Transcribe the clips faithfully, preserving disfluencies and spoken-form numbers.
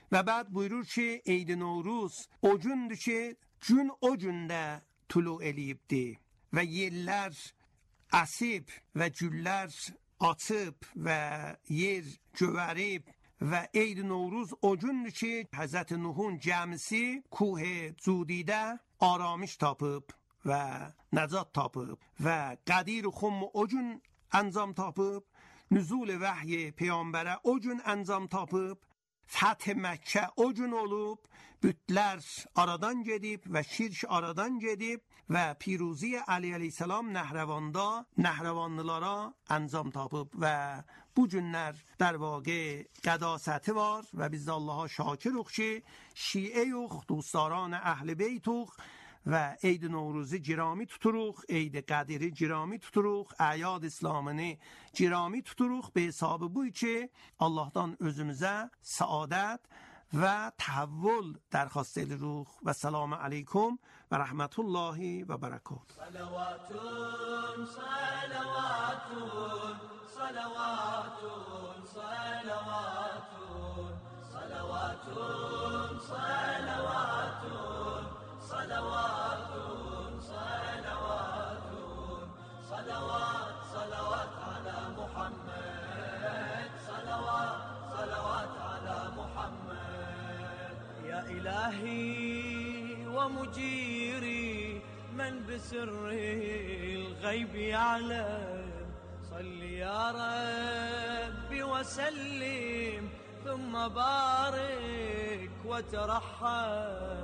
Və bəd buyurur ki, Eid-i Novruz o gündür ki, gün o gündə tulu eləyibdi və yerlər əsib və güllər açıb və yer gövərib və Eid-i Novruz o gündür ki, Həzrət Nuhun gəmisi Kuh Cudidə aramış tapıb və nəcat tapıb və Qədir Xum o gün انجام tapıb, nüzul vəhy peyğəmbərə o gün انجام tapıb, Fəth Məkkə o gün olub, bütlər aradan gedib və şirk aradan gedib və piruzi Əli əleyhissalam Nəhrəvanda Nəhrəvanlılara انجام tapıb və bu günlər در واقع قداستی var və biz də Allaha şakirıq ki, şiə yox, دوستداران اهل بیتوق و عید نوروزی گرامی tuturuq, عید قدری گرامی tuturuq, əyad İslamını گرامی tuturuq به حساب بوی که Allah'tan özümüzə saadət və təhvül dərxast edirik və selamu aleykum və rəhmətullahi və bərəkət. Salavatun, salavatun, salavatun, salavatun, salavatun, salavatun, salavatun, salavatun, salavat, salavat ala Muhammed, salavat, salavat ala Muhammed. Ya ilahi wa mujiri من بسر الغيب يعلم صل يا ربي وسلم ثم بارك وترحم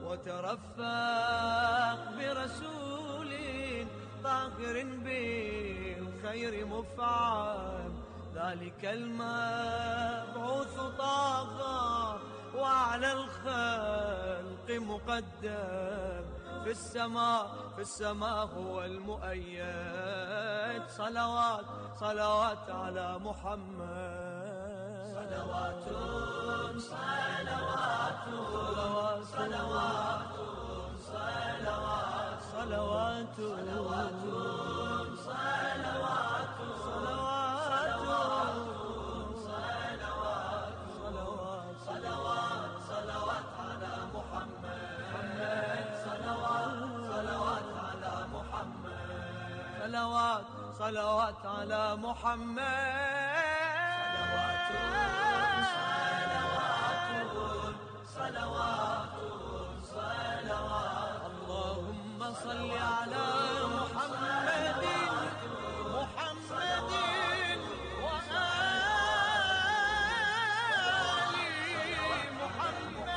وترفق برسول طاهر بالخير مفعم ذلك المبعوث طه وعلى الخلق مقدم في السماء في السماء هو المؤيد صلوات صلوات على محمد صلوات صلوات صلوات صلوات صلوات صلوات صلوات صلوات صلوات على محمد صلوات صلوات صلوات اللهم صل على محمد محمد وآل محمد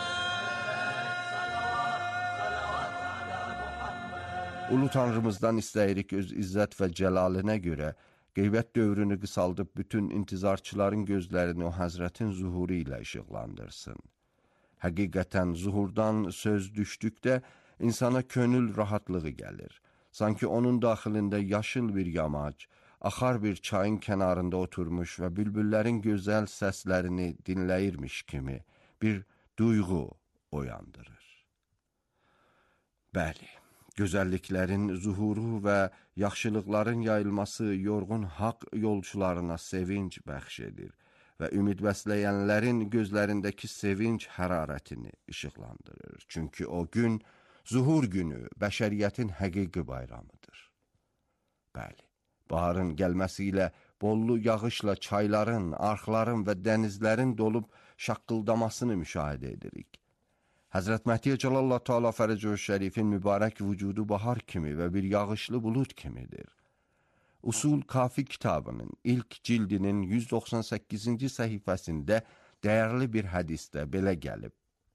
Ulu Tanrımızdan istəyirik öz izzət və cəlalinə görə qeybət dövrünü qısaldıb bütün intizarçıların gözlərini o Həzrətin zuhuru ilə işıqlandırsın. Həqiqətən zuhurdan söz düşdükdə insana könül rahatlığı gəlir. Sanki onun daxilində yaşıl bir yamac, axar bir çayın kənarında oturmuş və bülbüllərin gözəl səslərini dinləyirmiş kimi bir duyğu oyandırır. Bəli. Gözəlliklərin zuhuru və yaxşılıqların yayılması yorğun haqq yolçularına sevinç bəxş edir və ümid bəsləyənlərin gözlərindəki sevinç hərarətini işıqlandırır. Çünki o gün zuhur günü bəşəriyyətin həqiqi bayramıdır. Bəli, baharın gəlməsi ilə bollu yağışla çayların, arxların və dənizlərin dolub şaqqıldamasını müşahidə edirik. Həzrət Məhdiyə Cəlallah Teala Fərəcəhu Şərifin mübarək vücudu bahar kimi və bir yağışlı bulut kimidir. Usul Kafi kitabının ilk cildinin yüz doxsan səkkizinci səhifəsində dəyərli bir hədisdə belə gəlib.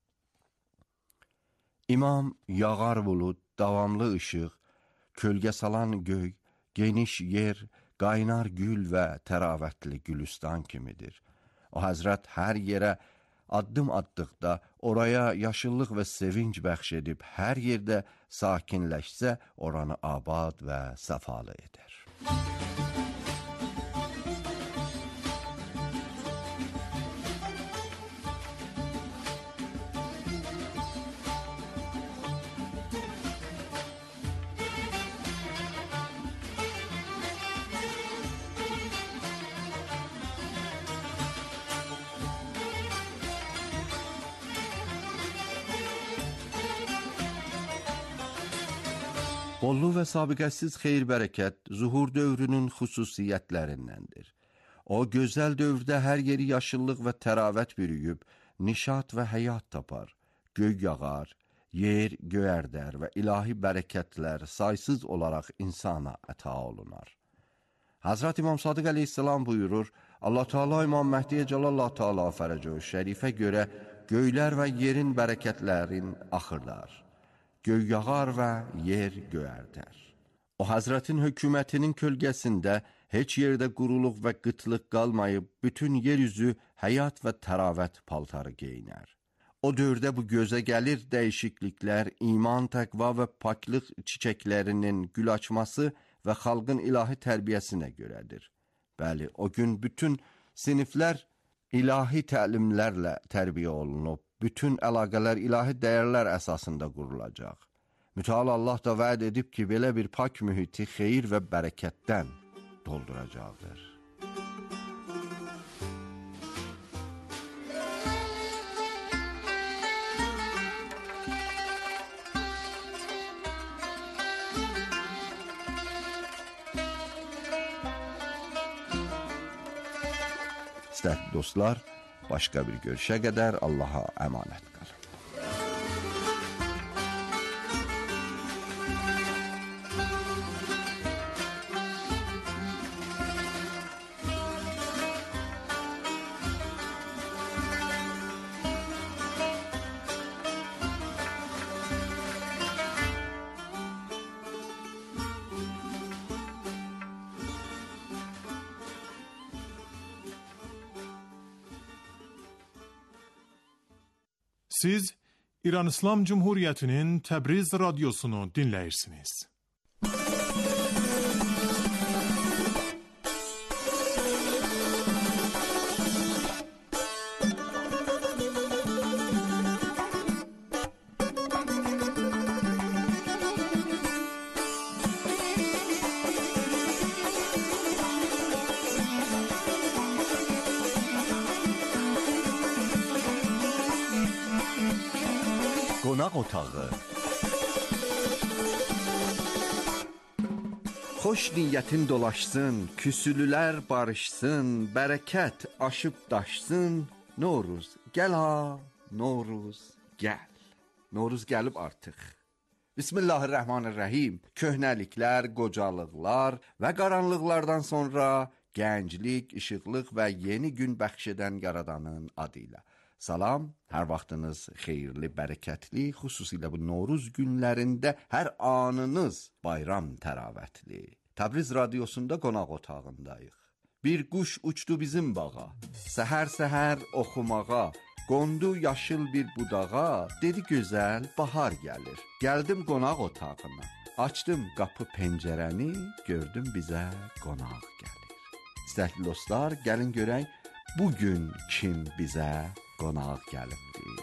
İmam yağar bulut, davamlı ışıq, kölgə salan göy, geniş yer, qaynar gül və təravətli gülüstan kimidir. O Həzrət hər yerə addım atdıqda oraya yaşıllıq və sevinç bəxş edib, hər yerdə sakinləşsə oranı abad və səfalı edər. Bollu və sabiqəsiz xeyir-bərəkət zuhur dövrünün xüsusiyyətlərindəndir. O, gözəl dövrdə hər yeri yaşıllıq və təravət bürüyüb, nişat və həyat tapar, göy yağar, yer göyərdər və ilahi bərəkətlər saysız olaraq insana əta olunar. Hazrat İmam Sadiq əleyhissalam buyurur, Allah Teala İmam Məhdiyə Cəlallah Teala fərəcə-i şərifə görə göylər və yerin bərəkətlərin axırdar. Göy yağar və yer göyərdər. O, Hazretin hökumətinin kölgəsində heç yerdə quruluq və qıtlıq qalmayıb, bütün yeryüzü həyat və təravət paltarı geyinər. O dövrdə bu gözə gəlir dəyişikliklər, iman, təqva və paklıq çiçəklərinin gül açması və xalqın ilahi tərbiyəsinə görədir. Bəli, o gün bütün siniflər ilahi təlimlərlə tərbiyə olunub, bütün əlaqələr ilahi dəyərlər əsasında qurulacaq. Müteala Allah da vəd edib ki, belə bir pak mühiti xeyir və bərəkətdən dolduracaqdır. İstəkli dostlar, başqa bir görüşə qədər Allaha əmanət qalın. Siz İran İslam Cumhuriyeti'nin Təbriz radyosunu dinləyirsiniz. Qonaq otağı. Xoş niyyətin dolaşsın, küsülülər barışsın, bərəkət aşıb daşsın, Noruz gəl ha, Noruz gəl. Noruz gəlib artıq. Bismillahirrahmanirrahim. Köhnəliklər, qocalıqlar və qaranlıqlardan sonra gənclik, işıqlıq və yeni gün bəxş edən Yaradanın adı ilə. Salam, hər vaxtınız xeyirli, bərəkətli, xüsusilə bu Noruz günlərində hər anınız bayram təravətli. Təbriz radiosunda qonaq otağındayıq. Bir quş uçdu bizim bağa, səhər-səhər oxumağa, qondu yaşıl bir budağa, dedi gözəl bahar gəlir. Gəldim qonaq otağına, açdım qapı pəncərəni, gördüm bizə qonaq gəlir. İstəkli dostlar, gəlin görək, bugün kim bizə qonaq gəlibdir.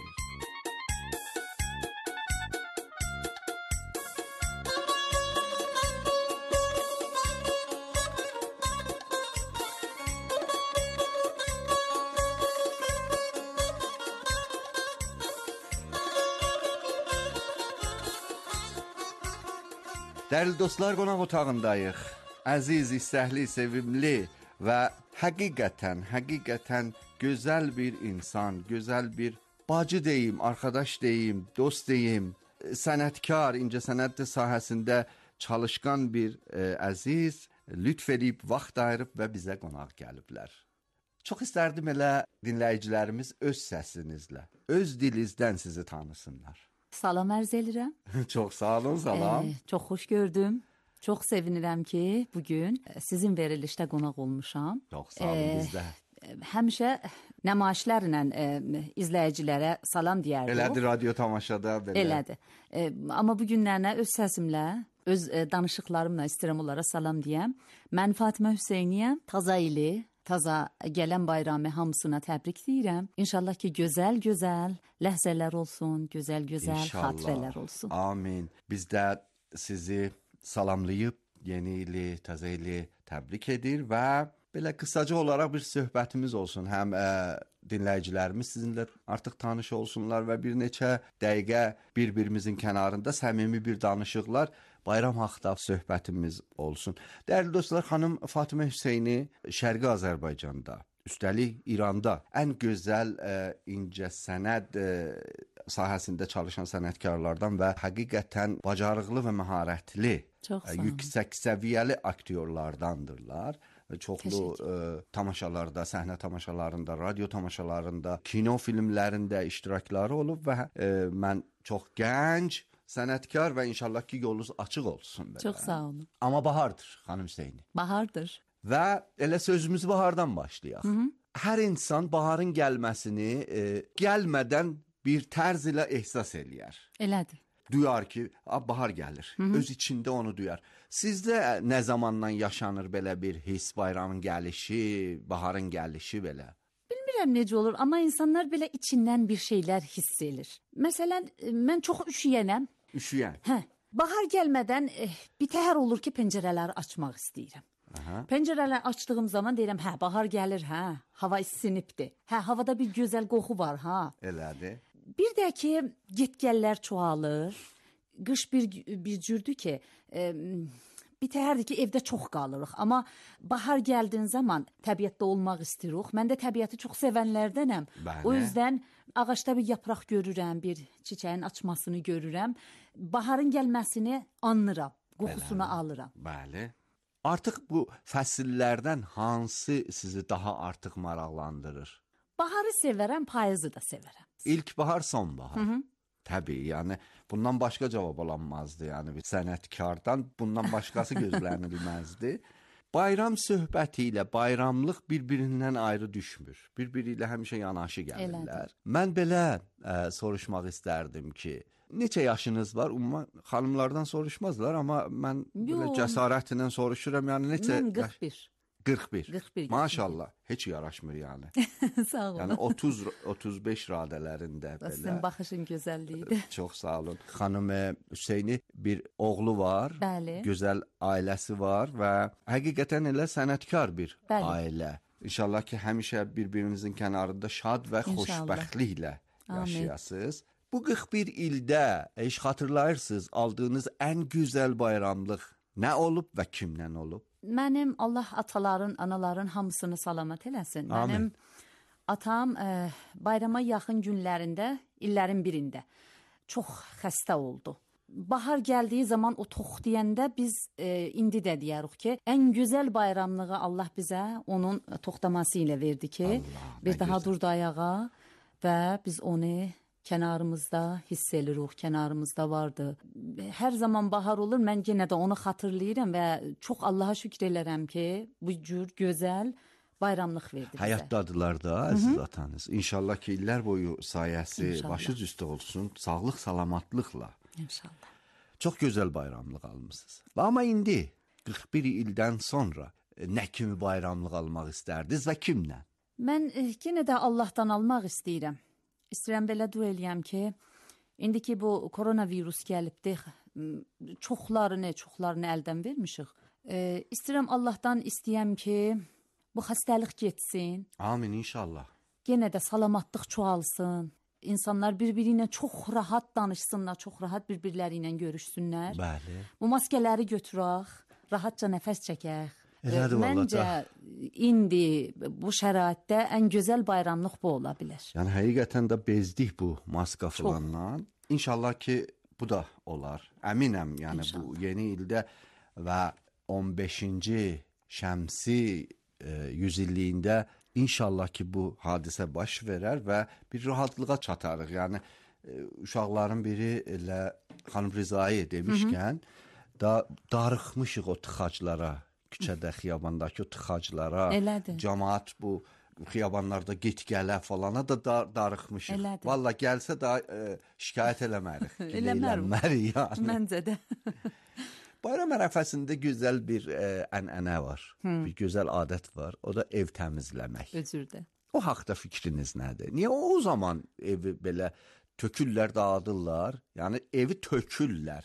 Dəyərli dostlar, qonaq otağındayıq. Əziz, istəkli, sevimli və həqiqətən, həqiqətən gözəl bir insan, gözəl bir bacı deyim, arkadaş deyim, dost deyim, sənətkar, incəsənət sahəsində çalışqan bir e, əziz lütf edib, vaxt ayırıb və bizə qonaq gəliblər. Çox istərdim elə dinləyicilərimiz öz səsinizlə, öz dilinizdən sizi tanısınlar. Salam ərz edirəm. Çox sağ olun, salam. Ee, çox xoş gördüm. Çox sevinirəm ki, bugün sizin verilişdə qonaq olmuşam. Çox sağ olun, ee, bizdə. Həmişə nümayişlərlə e, izləyicilərə salam deyərdim. Elədir, radio tamaşada belə. Elədir. E, amma bu günlərinə öz səsimlə, öz e, danışıqlarımla istəyirəm onlara salam deyəm. Mən Fatimə Hüseyniyəm, taza ili, taza gələn bayramı hamısına təbrik deyirəm. İnşallah ki, gözəl-gözəl ləhzələr olsun, gözəl-gözəl xatirələr olsun. Amin. Biz də sizi salamlayıb, yeni ili, taza ili təbrik edir və belə qısaca olaraq bir söhbətimiz olsun. Həm ə, dinləyicilərimiz sizinlə artıq tanış olsunlar və bir neçə dəqiqə bir-birimizin kənarında səmimi bir danışıqlar. bayram haqqında söhbətimiz olsun. Dəyərli dostlar, xanım Fatimə Hüseyni Şərqi Azərbaycanda, üstəlik İranda ən gözəl ə, incəsənət ə, sahəsində çalışan sənətkarlardan və həqiqətən bacarıqlı və məharətli, Çox ə, sağ olun. yüksək səviyyəli aktyorlardandırlar. Çoxlu Təşəkkür. ə, tamaşalarda, səhnə tamaşalarında, radio tamaşalarında, kino filmlərində iştirakları olub və ə, mən çox gənc sənətkar və inşallah ki yolunuz açıq olsun. Belə. Çox sağ olun. Amma bahardır, xanım Hüseyni. Bahardır. Və elə sözümüzü bahardan başlayaq. Hı -hı. Hər insan baharın gəlməsini e, gəlmədən bir tərz ilə ehsas eləyər. Elədir. Duyar ki, bahar gəlir. Hı -hı. Öz içində onu duyar. Sizdə nə zamandan yaşanır belə bir his, bayramın gəlişi, baharın gəlişi belə? Bilmirəm necə olur, amma insanlar belə içindən bir şeylər hiss edir. Məsələn, mən çox üşüyənəm. Üşüyən. Hə, bahar gəlmədən eh, bir təhər olur ki, pəncərələri açmaq istəyirəm. Aha. Pəncərələri açdığım zaman deyirəm, hə, bahar gəlir, hə, hava isinibdir. Hə, havada bir gözəl qoxu var, ha. Elədir. Bir də ki, get-gəllər çoğalır. Qış bir bir cürdür ki, e, bir təhərdir ki, evdə çox qalırıq. Amma bahar gəldiyin zaman təbiətdə olmaq istəyirik. Mən də təbiəti çox sevənlərdənəm. Bəli. O yüzdən ağacda bir yapraq görürəm, bir çiçəyin açmasını görürəm. Baharın gəlməsini anlıram, qoxusunu Bəli. alıram. Bəli. Artıq bu fəsillərdən hansı sizi daha artıq maraqlandırır? Baharı sevərəm, payızı da sevərəm. İlk bahar, son bahar. Hı -hı. Təbii, yəni bundan başqa cavab olanmazdı. Yəni bir sənətkardan bundan başqası gözlənilməzdi. Bayram söhbəti ilə bayramlıq bir-birindən ayrı düşmür. Bir-biri ilə həmişə yanaşı gəlirlər. Elədir. Mən belə ə, soruşmaq istərdim ki, neçə yaşınız var? Ümumən xanımlardan soruşmazlar, amma mən belə Yox. cəsarətlə soruşuram. Yəni neçə? Mən qırx bir. qırx bir. qırx bir Maşallah, heç yaraşmır yəni. Sağ olun. Yəni otuz otuz beş radələrində belə. Sizin baxışın gözəlliyidir. Çox sağ olun. Xanım Hüseyni bir oğlu var. Bəli. Gözəl ailəsi var və həqiqətən elə sənətkar bir Bəli. ailə. İnşallah ki, həmişə bir-birinizin kənarında şad və İnşallah. xoşbəxtliklə Amin. yaşayasınız. Bu qırx bir ildə heç xatırlayırsınız aldığınız ən gözəl bayramlıq nə olub və kimlə olub? Mənim Allah ataların, anaların hamısını salamat eləsin. Amin. Mənim atam e, bayrama yaxın günlərində, illərin birində çox xəstə oldu. Bahar gəldiyi zaman o tox deyəndə biz e, indi də deyərik ki, ən gözəl bayramlığı Allah bizə onun toxtaması ilə verdi ki, Allah, bir nə daha gözəl. durdu ayağa və biz onu kənarımızda hiss edirik, kənarımızda vardı. Hər zaman bahar olur, mən yenə də onu xatırlayıram və çox Allaha şükür elərəm ki, bu cür gözəl bayramlıq verdi bizə. Həyatdadılar da əziz atanız. İnşallah ki, illər boyu sayəsi İnşallah. başınız üstə olsun, sağlıq, salamatlıqla. İnşallah. Çox gözəl bayramlıq almısınız. Amma indi qırx bir ildən sonra e, nə kimi bayramlıq almaq istərdiniz və kimlə? Mən e, yenə də Allahdan almaq istəyirəm. İstəyirəm belə dua eləyəm ki, indiki bu koronavirus gəlibdi, çoxlarını, çoxlarını əldən vermişik. E, istəyirəm Allahdan istəyəm ki, bu xəstəlik getsin. Amin inşallah. Yenə də salamatlıq çoğalsın. İnsanlar bir-biri ilə çox rahat danışsınlar, çox rahat bir-birləri ilə görüşsünlər. Bəli. Bu maskələri götürək, rahatca nəfəs çəkək. Elədir E, vallahi Məncə da. indi bu şəraitdə ən gözəl bayramlıq bu ola bilər. Yəni həqiqətən də bezdik bu maska falandan. İnşallah ki, bu da olar. Əminəm, yəni İnşallah. bu yeni ildə və on beşinci şəmsi e, yüzilliyində İnşallah ki, bu hadisə baş verər və bir rahatlığa çatarıq. Yəni e, uşaqların biri elə xanım Rizayı demişkən, da darıxmışıq o tıxaclara, küçədə, xiyabandakı o tıxaclara. Elədir. Cəmaət bu xiyabanlarda get-gələ falana da dar darıxmışıq. Elədir. Valla gəlsə də e, şikayət eləmərik. Eləmərik. Eləmərik yəni. Məncə də. Bayram ərəfəsində gözəl bir e, ənənə var. Hmm. Bir gözəl adət var. O da ev təmizləmək. Özürdə. O haqda fikriniz nədir? Niyə o zaman evi belə tökürlər, dağıdırlar? Yəni evi tökürlər.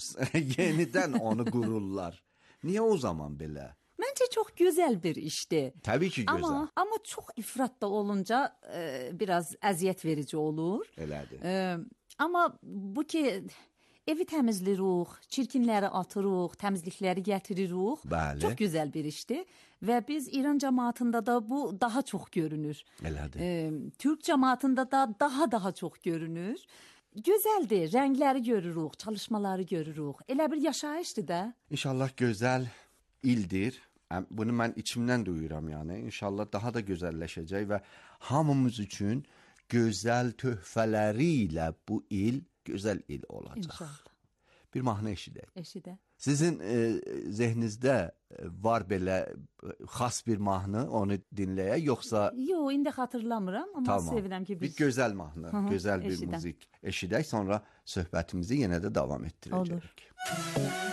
Yenidən onu qururlar. Niyə o zaman belə? Məncə çox gözəl bir işdir. Təbii ki, gözəl. Amma amma çox ifrat da olunca e, biraz əziyyət verici olur. Elədir. E, amma bu ki evi təmizləyirik, çirkinləri atırıq, təmizlikləri gətiririk. Bəli. Çox gözəl bir işdir və biz İran cəmaatında da bu daha çox görünür. Elədir. E, Türk cəmaatında da daha daha çox görünür. Gözəldir, rəngləri görürük, çalışmaları görürük. Elə bir yaşayışdır da. İnşallah gözəl ildir. Əm- Bunu mən içimdən duyuram yəni. İnşallah daha da gözəlləşəcək və hamımız üçün gözəl töhfələri ilə bu il gözəl il olacaq. İnşallah. Bir mahnı eşidək. Eşidə. Sizin e, zehninizdə e, var belə e, xas bir mahnı, onu dinləyək, yoxsa Yo, indi xatırlamıram, amma tamam. sevirəm ki Bir biz... gözəl mahnı, Hı hı, gözəl bir eşidəm. müzik eşidək, sonra söhbətimizi yenə də davam etdirəcəyik. Olur.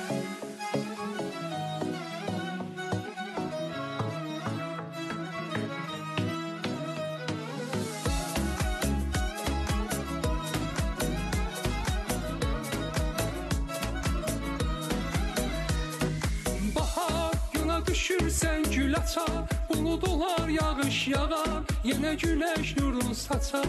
Bahar yola düşürsen gül açar, buludlar yağış yağar, yine güneş nurunu saçar.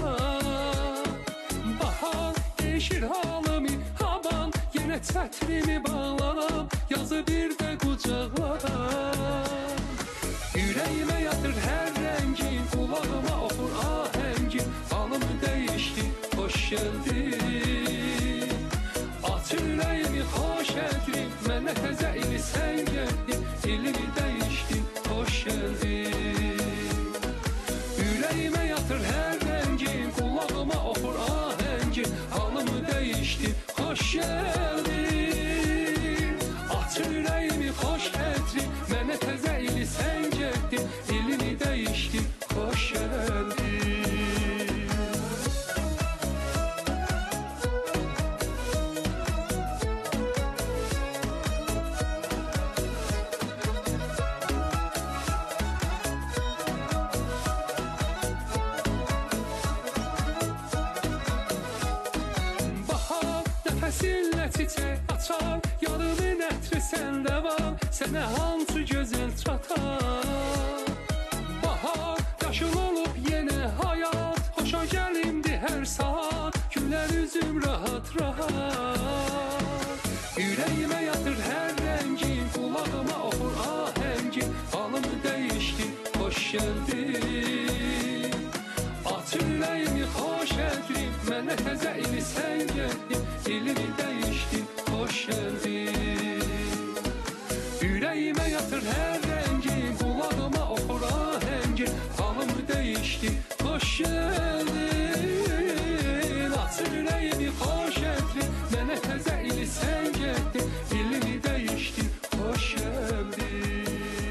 Bahar değişir halımı, havan yine çətrimi bağlaram, yazı bir de kucaqlaram. Yüreğime yatır her rengin, kulağıma okur ahengin, halımı değişti, hoş geldin. Aç yüreğimi hoş ettin, mənə təzə ili sən gəldin, ilimi değiştin, hoş geldin. Yüreğime yatır her rengin, kulağıma okur ahengin, halımı değişti, hoş geldin. Aç yüreğimi hoş ettin, mənə təzə ili sən gəldin, ilimi değiştin, hoş geldin. Bahar nəfəsinlə çiçək açar, yarımın ətri səndə var, sənə hansı gözəl çatar. Bahar yaşıl olub yenə hayat, xoşa gəlimdi hər saat, gülər üzüm rahat rahat. Yüreğime yatır her rengin, kulağıma okur ahengin, halımı değişti, hoş geldin. Aç yüreğimi hoş ettin, mənə təzə ili sən gəldin, ilimi değiştin, hoş geldin. Yüreğime yatır her rengin, kulağıma okur ahengin, halımı değişti, hoş geldin. Aç yüreğimi hoş ettin, mənə təzə ili sən gəldin, ilimi değiştin, hoş geldin.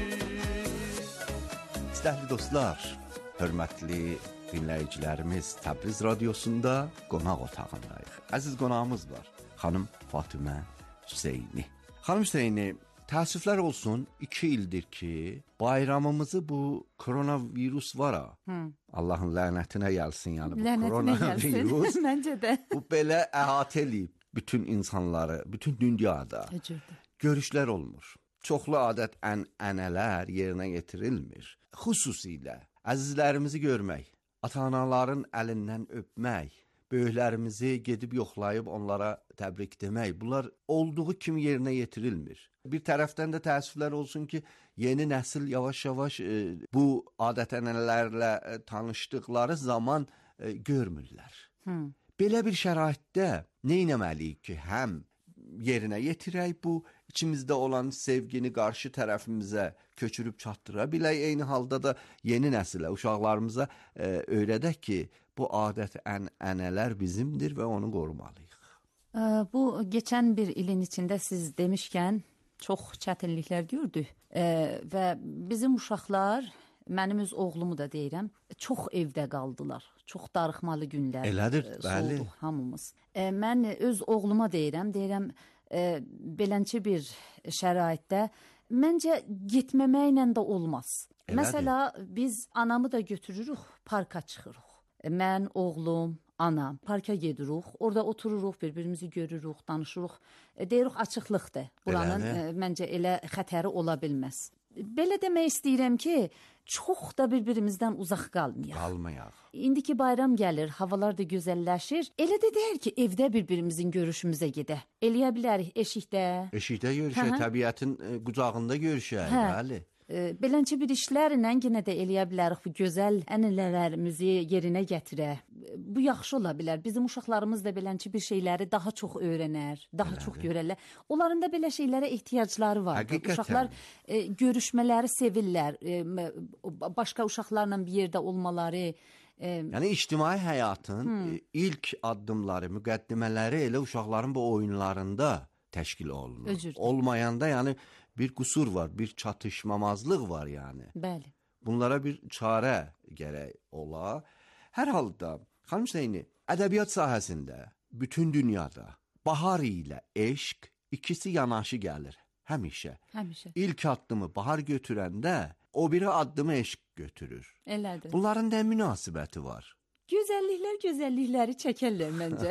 Dəyərli dostlar, hörmətli dinləyicilərimiz, Təbriz Radiosunda qonaq otağındayıq. Əziz qonağımız var, xanım Fatimə Hüseyni. Xanım Hüseyni, təəssüflər olsun, iki ildir ki, bayramımızı bu koronavirus var ha, Allahın lənətinə gəlsin yəni bu Lənətinə koronavirus. gəlsin, məncə də. Bu belə əhatə eləyib bütün insanları, bütün dünyada. Təcrübə. Görüşlər olmur. Çoxlu adət ənənələr yerinə yetirilmir. Xüsusilə əzizlərimizi görmək, ata-analların əlindən öpmək, böyüklərimizi gedib yoxlayıb onlara təbrik demək, bunlar olduğu kimi yerinə yetirilmir. Bir tərəfdən də təəssüflər olsun ki, yeni nəsil yavaş-yavaş e, bu adət-ənənələrlə e, tanışdıqları zaman e, görmürlər. Hı. Belə bir şəraitdə nə etməliyik ki, həm yerinə yetirək bu içimizdə olan sevgini qarşı tərəfimizə köçürüb çatdıra bilək, eyni halda da yeni nəsilə, uşaqlarımıza e, öyrədək ki, bu adət-ənənələr bizimdir və onu qorumalıyıq. Ə, Bu geçən bir ilin içində siz demişkən çox çətinliklər gördük Ə, və bizim uşaqlar, mənim öz oğlumu da deyirəm, çox evdə qaldılar. Çox darıxmalı günlər Elədir, ə, bəli. solduq hamımız. Ə, Mən öz oğluma deyirəm, deyirəm ə, beləncə bir şəraitdə məncə getməməklə də olmaz. Elədir. Məsələ biz anamı da götürürük, parka çıxırıq. Mən, oğlum, anam parka gedirik, orada otururuq, bir-birimizi görürük, danışırıq. E, deyirik açıqlıqdır. Buranın Elədir. e, məncə elə xətəri ola bilməz. Belə demək istəyirəm ki, çox da bir-birimizdən uzaq qalmayaq. Qalmayaq. İndiki bayram gəlir, havalar da gözəlləşir. Elə də deyər ki, evdə bir-birimizin görüşümüzə gedək. Eləyə bilərik eşikdə. Eşikdə görüşək, Hı-hı. təbiətin e, qucağında görüşək, Hə. bəli. E, Belənçə bir işlərlə yenə də eləyə bilərik bu gözəl ənənələrimizi yerinə gətirək. Bu yaxşı ola bilər. Bizim uşaqlarımız da belənçə bir şeyləri daha çox öyrənər, daha Elədir. çox görərlər. Onların da belə şeylərə ehtiyacları var. Həqiqətən. Uşaqlar e, görüşmələri sevirlər. E, m- başqa uşaqlarla bir yerdə olmaları. E, Yəni ictimai həyatın e, ilk addımları, müqəddimələri elə uşaqların bu oyunlarında təşkil olunur. Özür dilərim. Olmayanda yəni bir qüsur var, bir çatışmamazlıq var yəni. bəli. Bunlara bir çarə gərək ola. Hər halda xanım Hüseyni, ədəbiyyat sahəsində bütün dünyada bahar ilə eşq ikisi yanaşı gəlir həmişə. Həmişə. İlk addımı bahar götürəndə o biri addımı eşq götürür. Elədir. Bunların nə münasibəti var? Gözəlliklər gözəllikləri çəkərlər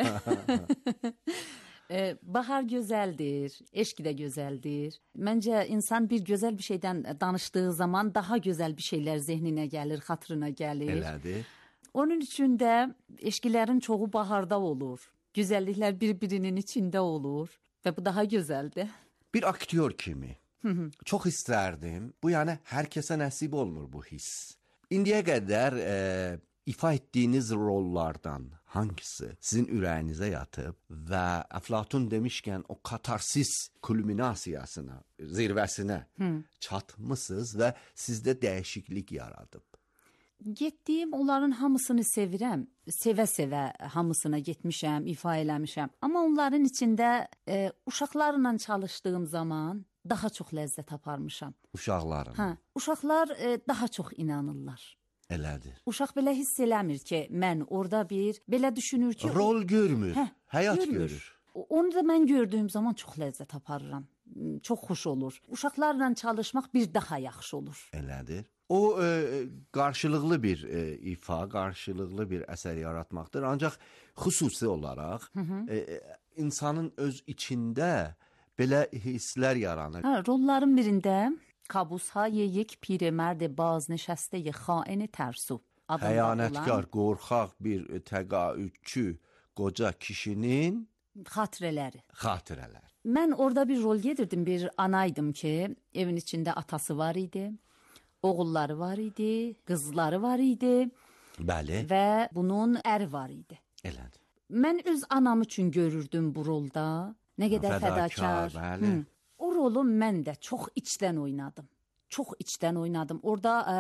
məncə. E, bahar gözəldir, eşq də gözəldir. Məncə insan bir gözəl bir şeydən danışdığı zaman daha gözəl bir şeylər zehninə gəlir, xatırına gəlir. Elədir. Onun üçün də eşqilərin çoxu baharda olur. Gözəlliklər bir-birinin içində olur və bu daha gözəldir. Bir aktyor kimi çox istərdim. Bu yəni hər kəsə nəsib olmur bu hiss. İndiyə qədər e, ifa etdiyiniz rollardan hangisi sizin ürəyinizə yatıb və Əflatun demişkən o katarsis kulminasiyasına, zirvəsinə çatmısınız və sizdə dəyişiklik yaradıb? Getdiyim onların hamısını sevirəm. Sevə-sevə hamısına getmişəm, ifa eləmişəm. Amma onların içində e, uşaqlarla çalışdığım zaman daha çox ləzzət aparmışam. Uşaqların. Hə, uşaqlar e, daha çox inanırlar. Elədir. Uşaq belə hiss eləmir ki, mən orada bir, belə düşünür ki, Rol görmür, Hə, həyat görmür. görür. O- Onu da mən gördüyüm zaman çox ləzzət aparıram. M, Çox xoş olur. Uşaqlarla çalışmaq bir daha yaxşı olur. Elədir. O e, qarşılıqlı bir e, ifa, qarşılıqlı bir əsər yaratmaqdır. Ancaq xüsusi olaraq e, e, insanın öz içində belə hisslər yaranır. Hə, rolların birində Kabusha yeyik piremərd baznəşəstə xain tərsu adında Xəyanətkar, olan qorxaq bir təqaüdçü qoca kişinin xatirələri. xatirələr. Mən orada bir rol yedirdim, bir anaydım ki, evin içində atası var idi, oğulları var idi, qızları var idi Bəli, və bunun əri var idi. elədir. Mən öz anam üçün görürdüm bu rolda. Nə qədər Fədakar, fədakar. bəli. Hı. O rolu mən də çox içdən oynadım. Çox içdən oynadım. Orada ə,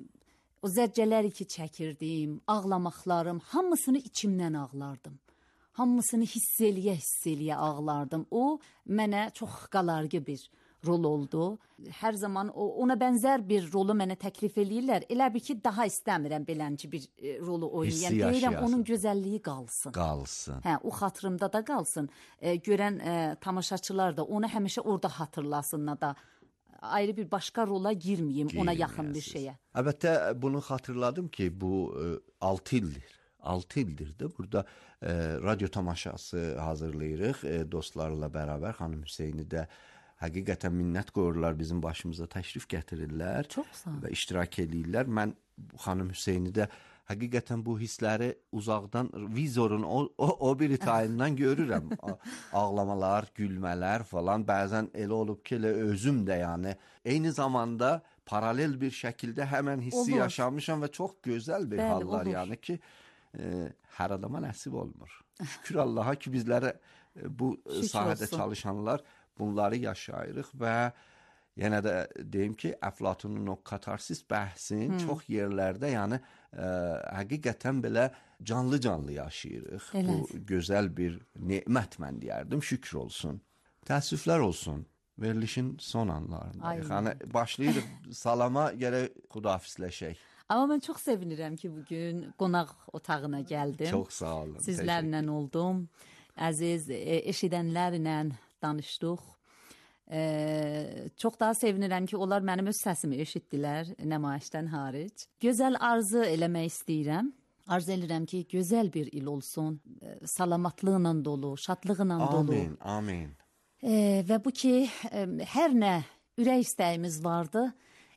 o zəccələri ki çəkirdim, ağlamaqlarım, hamısını içimdən ağlardım. Hamısını hiss eləyə, hiss eləyə ağlardım. O mənə çox qalarğı bir rol oldu. Hər zaman o, ona bənzər bir rolu mənə təklif eləyirlər. Elə bir ki, daha istəmirəm belənci bir e, rolu oynayam. Hissi Deyirəm, yaşayasın. onun gözəlliyi qalsın. Qalsın. Hə, o xatırımda da qalsın. E, görən e, tamaşaçılar da onu həmişə orada hatırlasınlar da. Ayrı bir başqa rola girməyim, ona yaxın bir Girməyəsiniz. şeyə. Əlbəttə bunu xatırladım ki, bu altı ildir. altı ildir də burada e, radyo tamaşası hazırlayırıq e, dostlarla bərabər. Xanım Hüseyni də həqiqətən minnət qoyurlar, bizim başımıza təşrif gətirirlər. Çox sağ ol. Və iştirak edirlər. Mən bu xanım Hüseyni də həqiqətən bu hissləri uzaqdan vizorun o, o, o biri tayından görürəm. A- Ağlamalar, gülmələr falan. Bəzən elə olub ki, elə özüm də yəni eyni zamanda paralel bir şəkildə həmən hissi Olur. yaşamışam və çox gözəl bir Bəli, hallar olur. yəni ki, e, hər adama nəsib olmur. Şükür Allaha ki, bizlərə e, bu e, Şükür sahədə olsun. çalışanlar bunları yaşayırıq və yenə də deyim ki, Əflatunun o katarsis bəhsin hmm. çox yerlərdə yəni ə, həqiqətən belə canlı-canlı yaşayırıq. Elədir. Bu gözəl bir nemət mən deyərdim. Şükür olsun. Təəssüflər olsun. Verilişin son anlarındayıq. Ay. Yəni başlayırıq salama gərək xudafisləşək. Amma mən çox sevinirəm ki, bugün qonaq otağına gəldim. Çox sağ olun. Sizlərlə oldum. Əziz e, eşidənlərlə danışdıq. E, çox daha sevinirəm ki, onlar mənim öz səsimi eşitdilər nümayişdən xaric. Gözəl arzu eləmək istəyirəm. Arzu edirəm ki, gözəl bir il olsun. E, salamatlıqla dolu, şadlıqla dolu. Amin, amin. E, və bu ki, e, hər nə ürək istəyimiz vardı,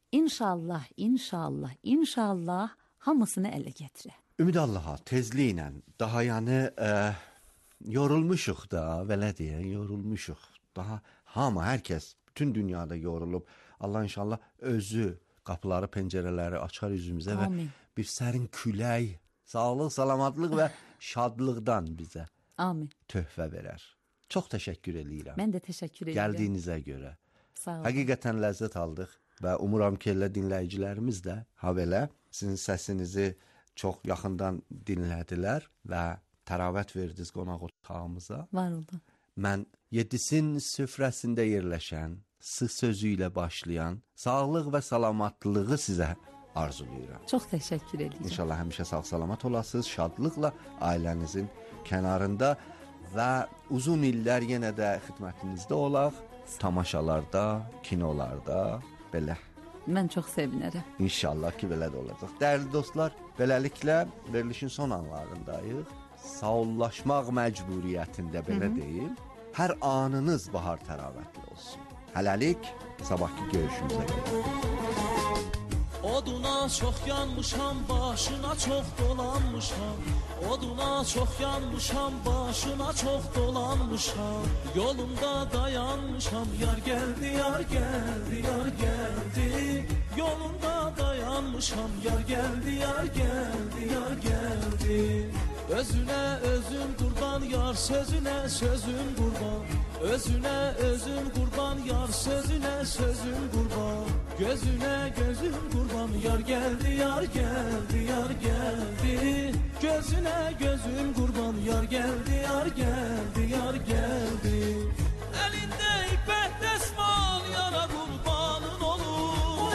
İnşallah, inşallah, inşallah hamısını ələ gətirə. Ümid Allaha tezliklə daha yəni ə, yorulmuşuq da, belə deyək, yorulmuşuq. Daha hamı, hər kəs bütün dünyada yorulub. Allah inşallah özü qapıları, pəncərələri açar üzümüzə Amin. və bir sərin külək, sağlıq, salamatlıq və şadlıqdan bizə Amin. töhfə verər. Çox təşəkkür edirəm. Mən də təşəkkür edirəm. Gəldiyinizə görə. Sağ olun. Həqiqətən ləzzət aldıq və umuram ki, elə dinləyicilərimiz də ha belə sizin səsinizi çox yaxından dinlədilər və təravət verdiniz qonaq otağımıza. Var oldu. Mən Yedisin süfrəsində yerləşən, S sözü ilə başlayan sağlıq və salamatlığı sizə arzulayıram. Çox təşəkkür edirəm. İnşallah həmişə sağ-salamat olasınız, şadlıqla ailənizin kənarında və uzun illər yenə də xidmətinizdə olaq, tamaşalarda, kinolarda, belə. Mən çox sevinərəm. İnşallah ki, belə də olacaq. Dəyərli dostlar, beləliklə verilişin son anlarındayıq. Sağollaşmaq məcburiyyətində belə deyil. Hər anınız bahar təravətli olsun. Hələlik, sabahki görüşümüzə qədər. Oduna çox yanmışam, başına çox dolanmışam. Oduna çox yanmışam, başına çox dolanmışam. Yolumda dayanmışam, yar geldi, yar geldi, yar geldi. Yolumda dayanmışam, yar geldi, yar geldi, yar geldi. Özüne özüm kurban, yar sözüne sözüm kurban. Özüne özüm kurban, yar sözüne sözüm kurban. Gözüne gözüm kurban, yar geldi, yar geldi, yar geldi. Gözüne gözüm kurban, yar geldi, yar geldi, yar geldi. Elinde ipek desmal, yara kurbanın olur.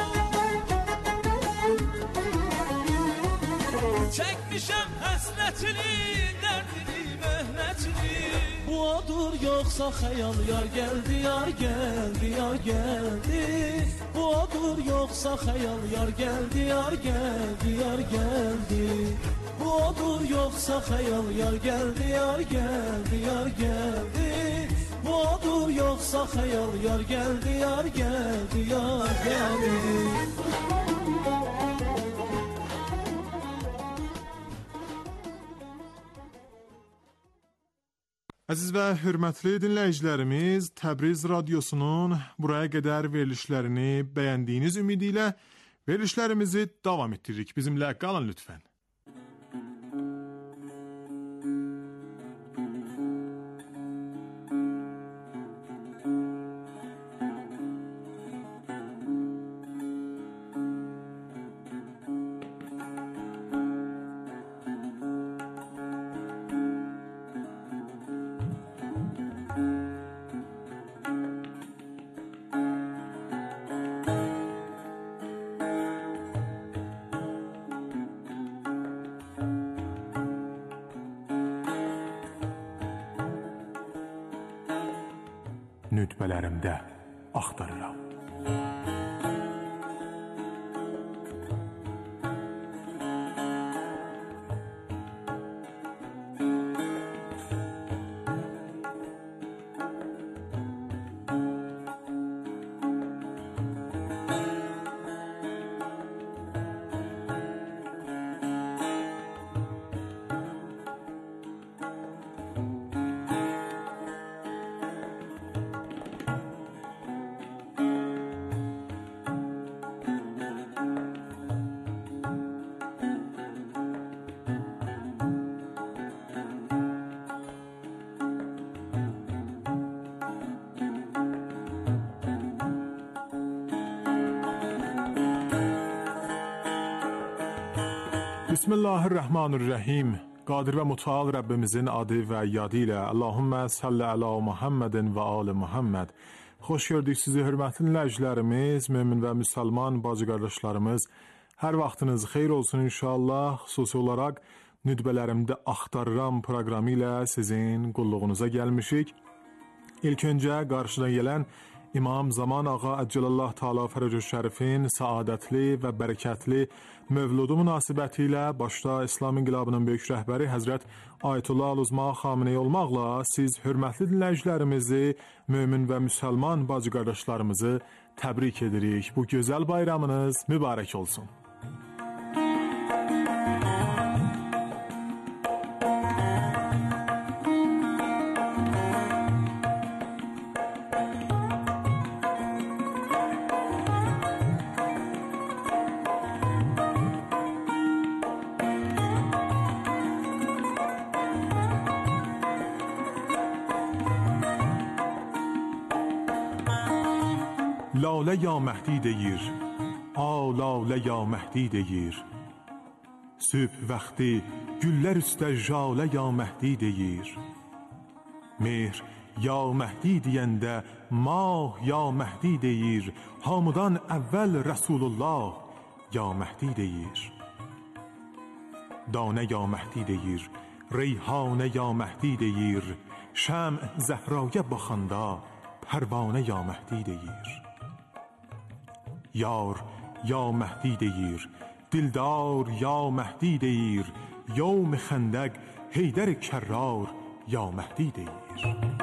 Çekmişem hasretini, derdini, mehnetini. Bu odur yoksa hayal, yar geldi, yar geldi, yar geldi. Bu odur yoksa hayal, yar geldi, yar geldi, yar geldi. Bu odur yoksa hayal, yar geldi, yar geldi, yar geldi. Bu odur yoksa hayal, yar geldi, yar geldi, yar geldi. Əziz və hörmətli dinləyicilərimiz, Təbriz Radiosunun buraya qədər verilişlərini bəyəndiyiniz ümidi ilə verilişlərimizi davam etdiririk. Bizimlə qalın lütfən. Nütbələrimdə axtarıram. Bismillahirrahmanirrahim. Qadir və Mütəal Rəbbimizin adı və yadı ilə Allahümmə salli əla Muhammedin və ali Muhammed. Xoş gördük sizi, hörmətli dinləyicilərimiz, mömin və müsəlman bacı qardaşlarımız. Hər vaxtınız xeyir olsun inşallah. Xüsusi olaraq Nütbələrimdə axtarıram proqramı ilə sizin qulluğunuza gəlmişik. İlk öncə qarşıdan gələn İmam Zaman Ağa Əcəlallah Taala Fərəcü Şərifin səadətli və bərəkətli mövludu münasibətilə başda İslam İnqilabının böyük rəhbəri Həzrət Ayətullah Əl-Uzma Xameneyi olmaqla siz hörmətli dinləyicilərimizi, mömin və müsəlman bacı qardaşlarımızı təbrik edirik. Bu gözəl bayramınız mübarək olsun. Lalə ya Məhdi deyir, a lalə ya Məhdi deyir. Sübh vaxtı güllər üstə jalə ya Məhdi deyir. Mehr ya Məhdi deyəndə mah ya Məhdi deyir. Hamıdan əvvəl Rəsulullah ya Məhdi deyir. Danə ya Məhdi deyir, reyhanə ya Məhdi deyir. Şəm Zəhraya baxanda pərvanə ya Məhdi deyir. Yar ya Məhdi deyir, dildar ya Məhdi deyir. Yevm Xəndəq Heydər Kərrar ya Məhdi deyir.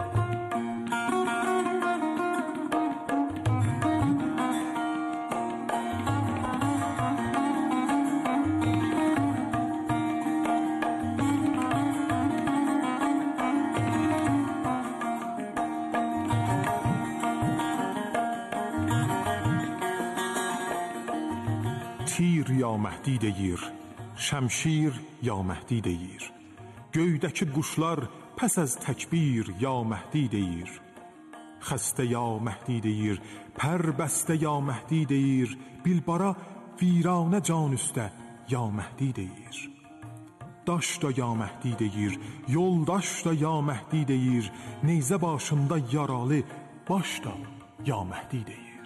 Tir ya Məhdi deyir, şəmşir ya Məhdi deyir. Göydəki quşlar pəs az təkbir ya Məhdi deyir. Xəstə ya Məhdi deyir, pərbəstə ya Məhdi deyir. Bilbara viranə can üstə ya Məhdi deyir. Daş da ya Məhdi deyir, yoldaş da ya Məhdi deyir. Neyzə başında yaralı baş da ya Məhdi deyir.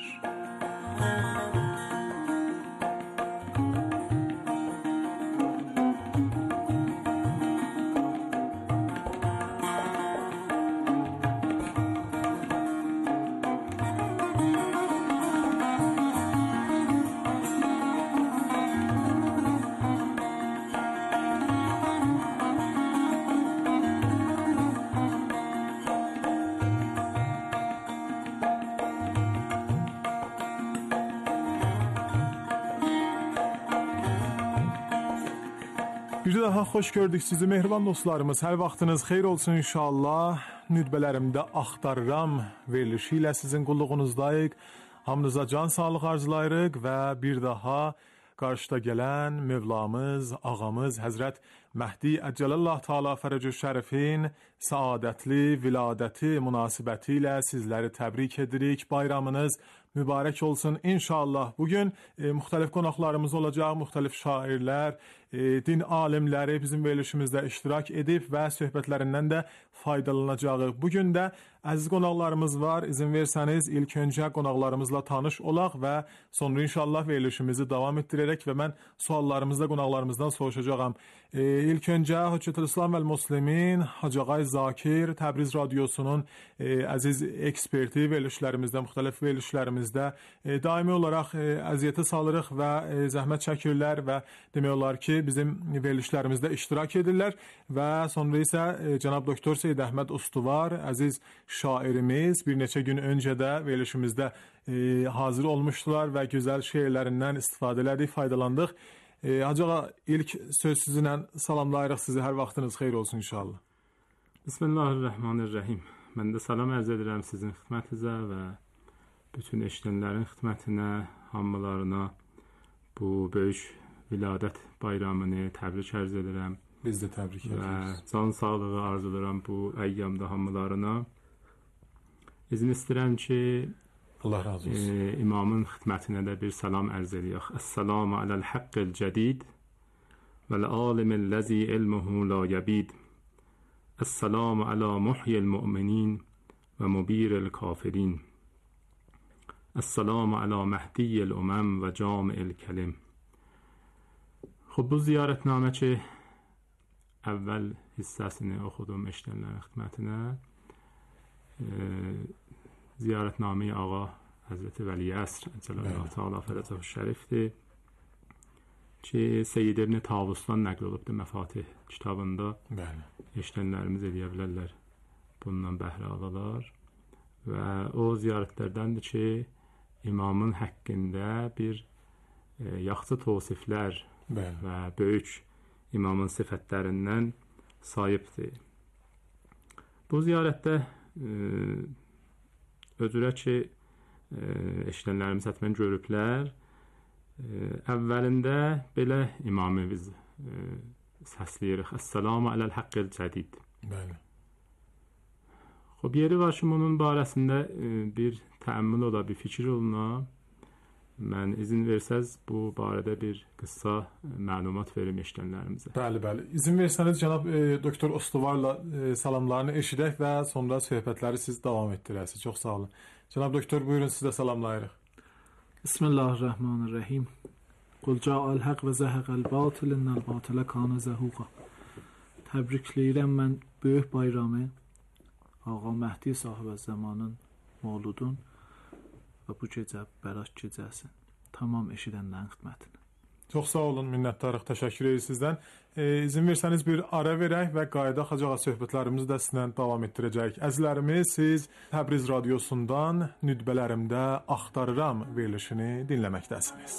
Bir daha xoş gördük sizi mehriban dostlarımız. Hər vaxtınız xeyir olsun inşallah. Nütbələrimdə axtarıram verilişi ilə sizin qulluğunuzdayıq. Hamınıza can sağlıq arzulayırıq və bir daha qarşıda gələn Mövlamız, ağamız Həzrət Məhdi Əcəlallah Taala Fərəcü Şərifin səadətli viladəti münasibəti ilə sizləri təbrik edirik. Bayramınız mübarək olsun inşallah. Bugün e, müxtəlif qonaqlarımız olacaq, müxtəlif şairlər, e, din alimləri bizim verilişimizdə iştirak edib və söhbətlərindən də faydalanacağıq. Bugün də əziz qonaqlarımız var. İzin versəniz ilk öncə qonaqlarımızla tanış olaq və sonra inşallah verilişimizi davam etdirərək və mən suallarımızda qonaqlarımızdan soruşacağam. E, ilk öncə Höccətülislam və Müslimin Hacı Ağay Zakir Təbriz Radiosunun e, əziz eksperti verilişlərimizdə, müxtəlif verilişlərimizdə e, daimi olaraq e, əziyyətə salırıq və e, zəhmət çəkirlər və demək olar ki, bizim verilişlərimizdə iştirak edirlər və sonra isə e, cənab doktor Seyyid Əhməd Ustuvar, əziz şairimiz bir neçə gün öncə də verilişimizdə e, hazır olmuşdular və gözəl şeirlərindən istifadə elədik, faydalandıq. E, Hacı ağa, ilk söz sizinlə salamlayırıq sizi, hər vaxtınız xeyir olsun inşallah. Bismillahirrahmanirrahim. Mən də salam ərz edirəm sizin xidmətinizə və bütün eşidənlərin xidmətinə, hamılarına bu böyük viladət bayramını təbrik ərz edirəm. Biz də təbrik edirik. Və can sağlığı arzulayıram bu əyyamda hamılarına. İzin istəyirəm ki, Allah razı olsun. E, imamın xidmətinə də bir salam ərz edək. Əssalamu aləl haqqil cədid vəl-alimil-ləzi ilmuhu la yabid. Əssalamu alə muhyil mu'minin və mubiril kafirin. Əssalamu alə məhdiyil uməm və cami'il kəlim. Xub, bu ziyarətnamə ki, əvvəl hissəsini oxudum eşidənlərin xidmətinə. E, ziyarətnamə ağa Həzrəti Vəli Əsr Cəllallahu Teala Fərəcəhu Şərifdir ki, Seyyid İbn Tavusdan nəql olubdur Məfatih kitabında. Bəli. Eşidənlərimiz eləyə bilərlər, bundan bəhrə alalar. Və o ziyarətlərdəndir ki, imamın haqqında bir e, yaxşı tavsiflər Bəli. Və böyük imamın sifətlərindən sayıbdır. Bu ziyarətdə e, öcürə ki, e, eşidənlərimiz həttəmən görüblər, e, əvvəlində belə imamı biz e, səsləyirik. Əssəlamu aləl haqqil cədid. Bəli. Xob, yeri var ki, bunun barəsində e, bir təəmmül ola, bir fikir oluna. Mən izin versəz bu barədə bir qısa məlumat verim eşidənlərimizə. Bəli, bəli. İzin versəniz cənab e, doktor Ostovarla e, salamlarını eşidək və sonra söhbətləri siz davam etdirəsiniz. Çox sağ olun. Cənab doktor, buyurun, sizə salamlayırıq. Bismillahirrahmanirrahim. Qul ca'al haqq və zəhəqəl batil innəl batilə kana zəhuqa. Təbrikləyirəm mən böyük bayramı Ağa Məhdi sahibə zamanın məvludun və bu gecə bəraş gecəsin. Tamam eşidənlərin xidmətinə. Çox sağ olun, minnətdarıq, təşəkkür edirik sizdən. E, izin versəniz bir ara verək və qayıdaq acağa söhbətlərimizi də sizinlə davam etdirəcəyik. Əzizlərimiz, siz Təbriz radiosundan Nüdbələrimdə Axtarıram verilişini dinləməkdəsiniz.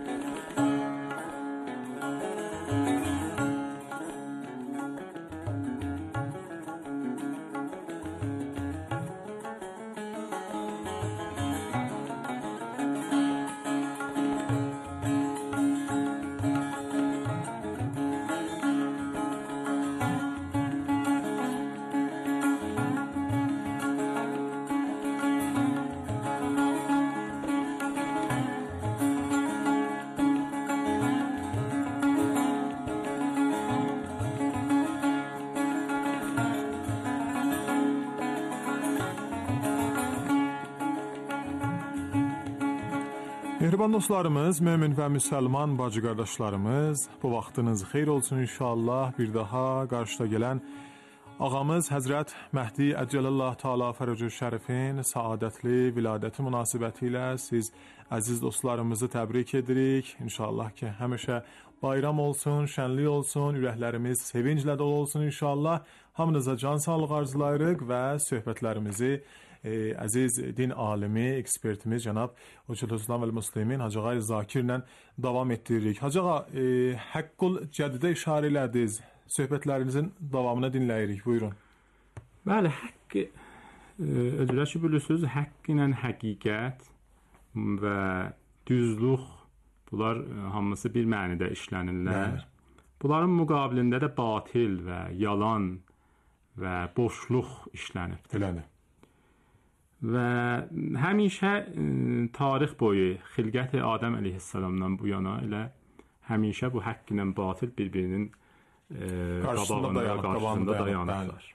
Mehriban dostlarımız, mömin və müsəlman bacı qardaşlarımız, bu vaxtınız xeyir olsun inşallah. Bir daha qarşıda gələn ağamız Həzrət Məhdi Əcəlallah Teala Fərəcəhu Şərifin saadətli viladəti münasibəti ilə siz əziz dostlarımızı təbrik edirik. İnşallah ki, həmişə bayram olsun, şənlik olsun, ürəklərimiz sevinclə dolu olsun inşallah. Hamınıza can sağlığı arzulayırıq və söhbətlərimizi e, əziz din alimi, ekspertimiz cənab Hoca'l-Islam vəl-Müslimin Hacı Ağay Zakirlə davam etdiririk. Hacı Ağa, e, Haqqul Cədidə işarə elədiniz. Söhbətlərinizin davamını dinləyirik. Buyurun. Bəli, haqq ödülə ki, bilirsiniz, haqq ilə həqiqət və düzlük, bunlar hamısı bir mənidə işlənirlər. Bunların müqabilində də batil və yalan və boşluq işlənibdir. Elədir. Və həmişə e, tarix boyu xilqət-i Adəm əleyhissalamdan bu yana elə həmişə bu haqq ilə batil bir-birinin e, qabağında, qarşısında dayanırlar.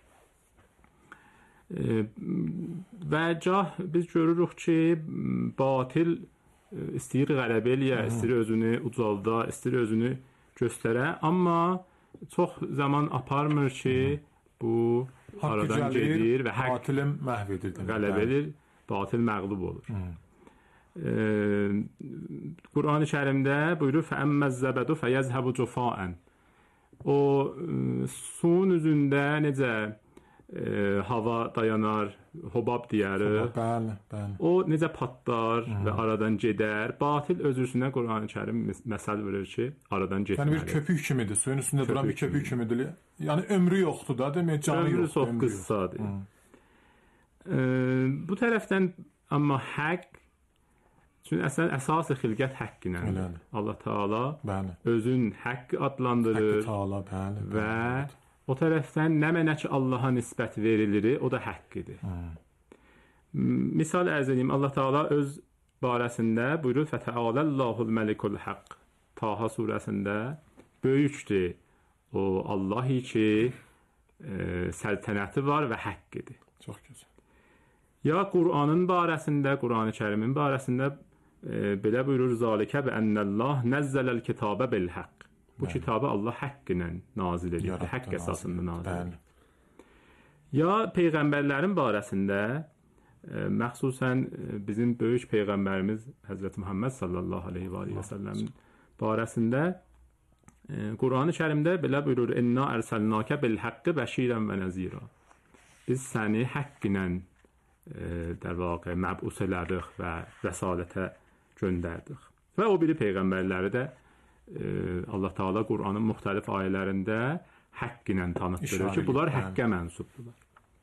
E, və cah biz görürük ki, batil e, istəyir qələbə eləyə, istəyir özünü ucalda, istəyir özünü göstərə, amma çox zaman aparmır ki, bu haqq aradan gəlir, gedir və haqq batilin məhv edir. Qələbə edir, batil məğlub olur. E, Qur'an-ı Kərimdə buyurur: "Fəəmməz-zəbədu fəyəzhəbu cufa'an." O e, suyun üzündə necə e, hava dayanar, hobab deyərik. Bəli, bəli. O necə patlar Hı. və aradan gedər. Batil özüsünə Qur'an-ı Kərim məsəl verir ki, aradan getməlidir. Yəni bir köpük kimidir, suyun üstündə köpük duran bir köpük kimidir. Yəni ömrü yoxdur da, demək canı ömrü yoxdur. Ömrü çox qıssadır. E, bu tərəfdən amma haqq, çünki əslən əsas-ı xilqət haqq ilə. Allah Teala bəli. Özün haqq adlandırır. Haqq Teala, bəli. Və bəli. O tərəfdən nə mənə ki Allaha nisbət verilir, o da haqqıdır. Misal ərz edeyim, Allah Teala öz barəsində buyurur: "Fətəaləllahul məlikul haqq." Taha surəsində böyükdür o Allah ki, e, səltənəti var və haqqıdır. Çox gözəl. Ya Qur'anın barəsində, Qur'an-ı Kərimin barəsində e, belə buyurur: "Zalikə bi ennəllah nəzzələl kitabə bil haqq." Bu bəli. Kitabı Allah haqq ilə nazil edir, haqq əsasında nazil edir. Ya peyğəmbərlərin barəsində məxsusən bizim böyük peyğəmbərimiz Həzrət Muhammed sallallahu aleyhi və aleyhi və səlləm barəsində Qur'an-ı Kərimdə belə buyurur: "İnna ərsəlnəkə bil haqqi bəşirən və nəzira." Biz səni haqq ilə در واقع مبعوث elədik və rəsalətə göndərdik. Və o biri peyğəmbərləri də Allah Taala Qur'anın müxtəlif ayələrində haqq ilə tanıtdırır ki, bunlar haqqə mənsubdurlar.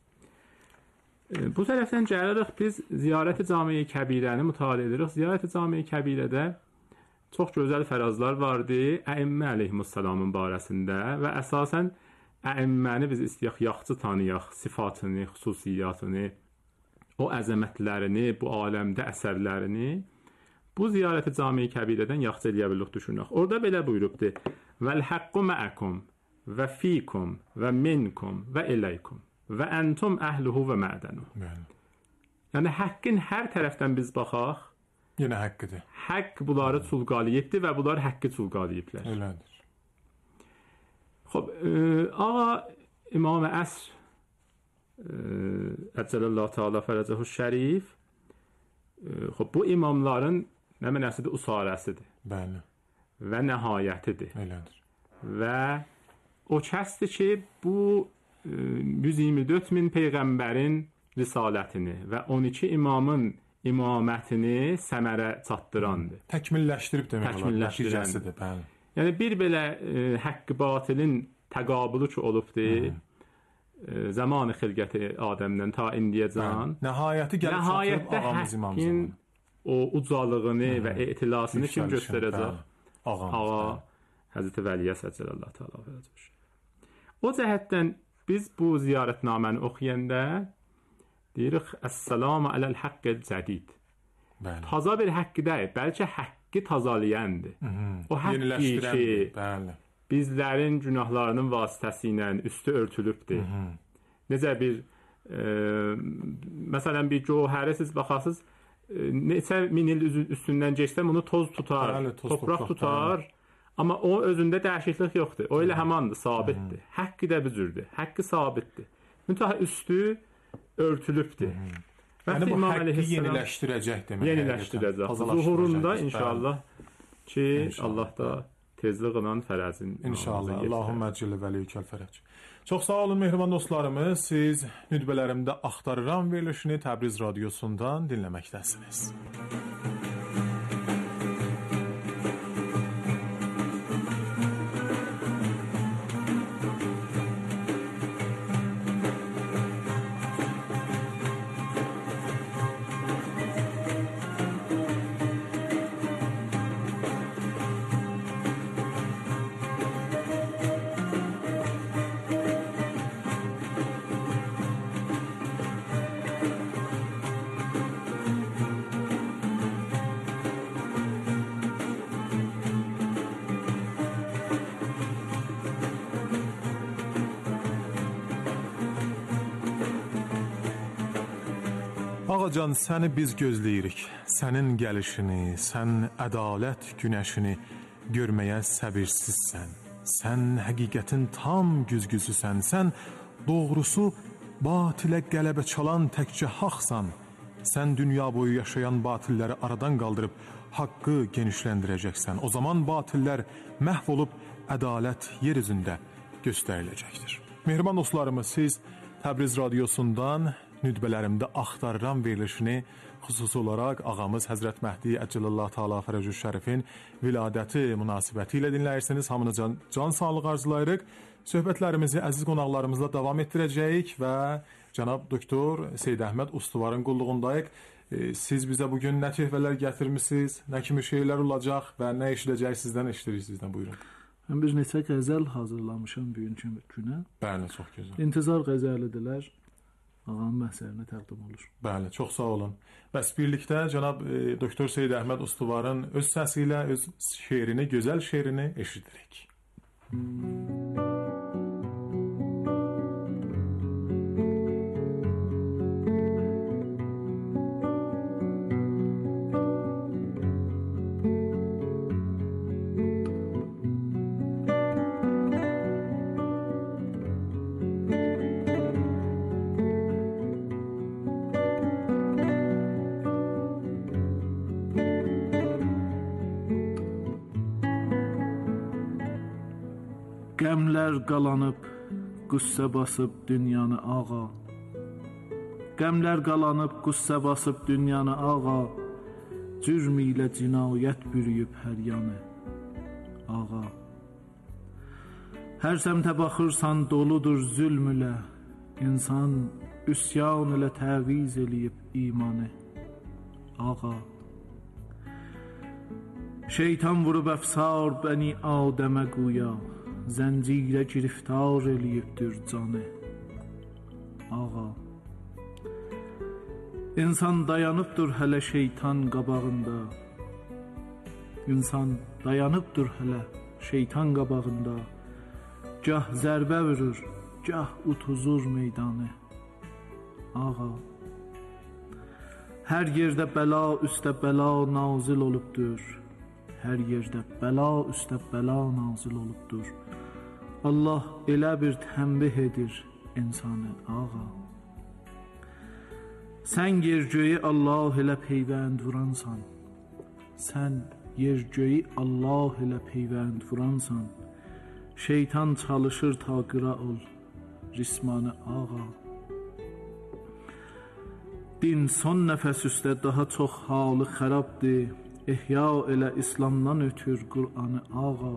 Bu tərəfdən gəlirik biz Ziyarət-i Cami-i Kəbirəni mütaliə edirik. Ziyarət-i Cami-i Kəbirədə çox gözəl fərazlar vardı Əimmə əleyhissalamın barəsində və əsasən Əimməni biz istəyək yaxşı tanıyaq, sifatını, xüsusiyyətini, o əzəmətlərini, bu aləmdə əsərlərini bu Ziyarət-i Cami-i Kəbirədən yaxşı eləyə bilirik düşünək. Orada belə buyurubdur: "Vəl haqqu ma'akum və fikum və minkum və iləykum və entum əhluhu və mədənu." Yəni haqqın hər tərəfdən biz baxaq, yenə haqqıdır. Haqq bunları çulğalayıbdı və bunlar haqqı çulğalayıblar. Elədir. Xoş, ağa İmam Əsr Əcəlallahu Teala fərəcəhu şərif, xoş bu imamların nə mənasıdır? Usarəsidir. Bəli. Və nəhayətidir. Elədir. Və o kəsdir ki, bu yüz iyirmi dörd min peyğəmbərin risalətini və on iki imamın imamətini səmərə çatdırandır. Təkmilləşdirib demək olar. Təkmilləşdirəndir. Bəli. Yəni bir belə e, haqqı batilin təqabulu ki olubdur. E, zamanı xilqəti Adəmdən ta indiyəcən. Nəhayəti gəlib çatıb ağamız İmam Zaman. O ucalığını və etilasını kim göstərəcək? Ağamız. Ağa Həzrəti Vəliyə Səcəlallahu Teala verəcək. O cəhətdən biz bu ziyarətnaməni oxuyanda deyirik: "Əssalamu aləl haqqil cədid." Bəli. Taza bir haqqı deyil, bəlkə haqqı tazalayandır. O haqqı ki, bəli, bizlərin günahlarının vasitəsi ilə üstü örtülübdür. Necə bir e, məsələn bir cövhəri siz baxasınız, e, neçə min il üstündən keçsə onu toz tutar, bəli, toz, topraq topraq, tutar. Bəli. Amma o özündə dəyişiklik yoxdur. O elə həmandır, sabitdir. Haqqı da büzürdür. Haqqı sabitdir. Mütəha üstü örtülübdür. Yəni bu haqqı yeniləşdirəcək demək. Yeniləşdirəcək. Zuhurunda inşallah ki, Allah da tezliklə fərəzin. İnşallah. Allahümmə cəllə vəliyükəl fərəc. Çox sağ olun mehriban dostlarımız. Siz nütbələrimdə axtarıram verilişini Təbriz radiosundan dinləməkdəsiniz. Ağacan, səni biz gözləyirik, sənin gəlişini, sən ədalət günəşini görməyə səbirsizsən. Sən həqiqətin tam güzgüsüsən, sən doğrusu batilə qələbə çalan təkcə haqsan. Sən dünya boyu yaşayan batilləri aradan qaldırıb haqqı genişləndirəcəksən. O zaman batillər məhv olub ədalət yer üzündə göstəriləcəkdir. Mehriban dostlarımız, siz Təbriz radiosundan nütbələrimdə axtarıram verilişini xüsusi olaraq ağamız Həzrət Məhdi Əcəlallahu Teala Fərəcü Şərifin viladəti münasibəti ilə dinləyirsiniz. Hamınıza can, can sağlıq arzulayırıq. Söhbətlərimizi əziz qonaqlarımızla davam etdirəcəyik və cənab doktor Seyd Əhməd Ustuvarın qulluğundayıq. Siz bizə bugün nə töhfələr gətirmisiniz, nə kimi şeylər olacaq və nə eşidəcək sizdən eşidirik sizdən, buyurun. Mən bir neçə qəzəl hazırlamışam bugünkü günə. Bəli, çox gözəl. İntizar qəzəlidirlər. Ağam məhsərinə təqdim olur. Bəli, çox sağ olun. Bəs birlikdə cənab e, doktor Seyd Əhməd Ustuvarın öz səsi ilə öz şeirini, gözəl şeirini eşidirik. Qəmlər qalanıb, qüssə basıb dünyanı ağa. Qəmlər qalanıb, qüssə basıb dünyanı ağa. Cürm ilə cinayət bürüyüb hər yanı ağa. Hər səmtə baxırsan doludur zülm ilə. İnsan üsyan ilə təviz eləyib imanı ağa. Şeytan vurub əfsar bəni Adəmə quya. Zəncirə giriftar eləyibdir canı ağa. İnsan dayanıbdır hələ şeytan qabağında. İnsan dayanıbdır hələ şeytan qabağında. Gah zərbə vurur, gah utuzur meydanı ağa. Hər yerdə bəla üstə bəla nazil olubdur. Hər yerdə bəla üstə bəla nazil olubdur. Allah elə bir tənbih edir insanı ağa. Sən yer göyü Allah ilə peyvənd vuransan. Sən yer göyü Allah ilə peyvənd vuransan. Şeytan çalışır ta qıra ol rismanı ağa. Din son nəfəs üstə daha çox halı xərabdır. İhya elə İslamdan ötür Qur'anı ağa.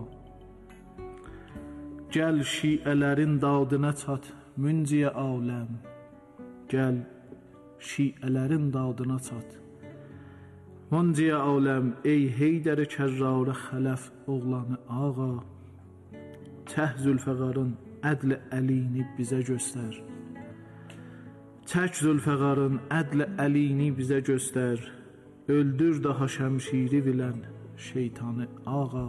Gəl şiələrin dadına çat münciyə aləm. Gəl şiələrin dadına çat münciyə aləm. Ey Heydər-i Kərrarə xələf oğlanı ağa. Çəh Zülfəqarın ədl əlini bizə göstər. Çək Zülfəqarın ədl əlini bizə göstər. Öldür daha şəmşiri bilən şeytanı ağa.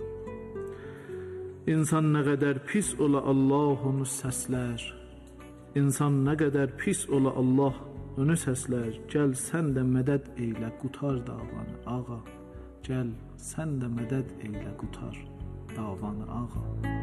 İnsan nə qədər pis ola Allah onu səslər. İnsan nə qədər pis ola Allah onu səslər. Gəl sən də mədəd eylə qutar davanı ağa. Gəl sən də mədəd eylə qutar davanı ağa.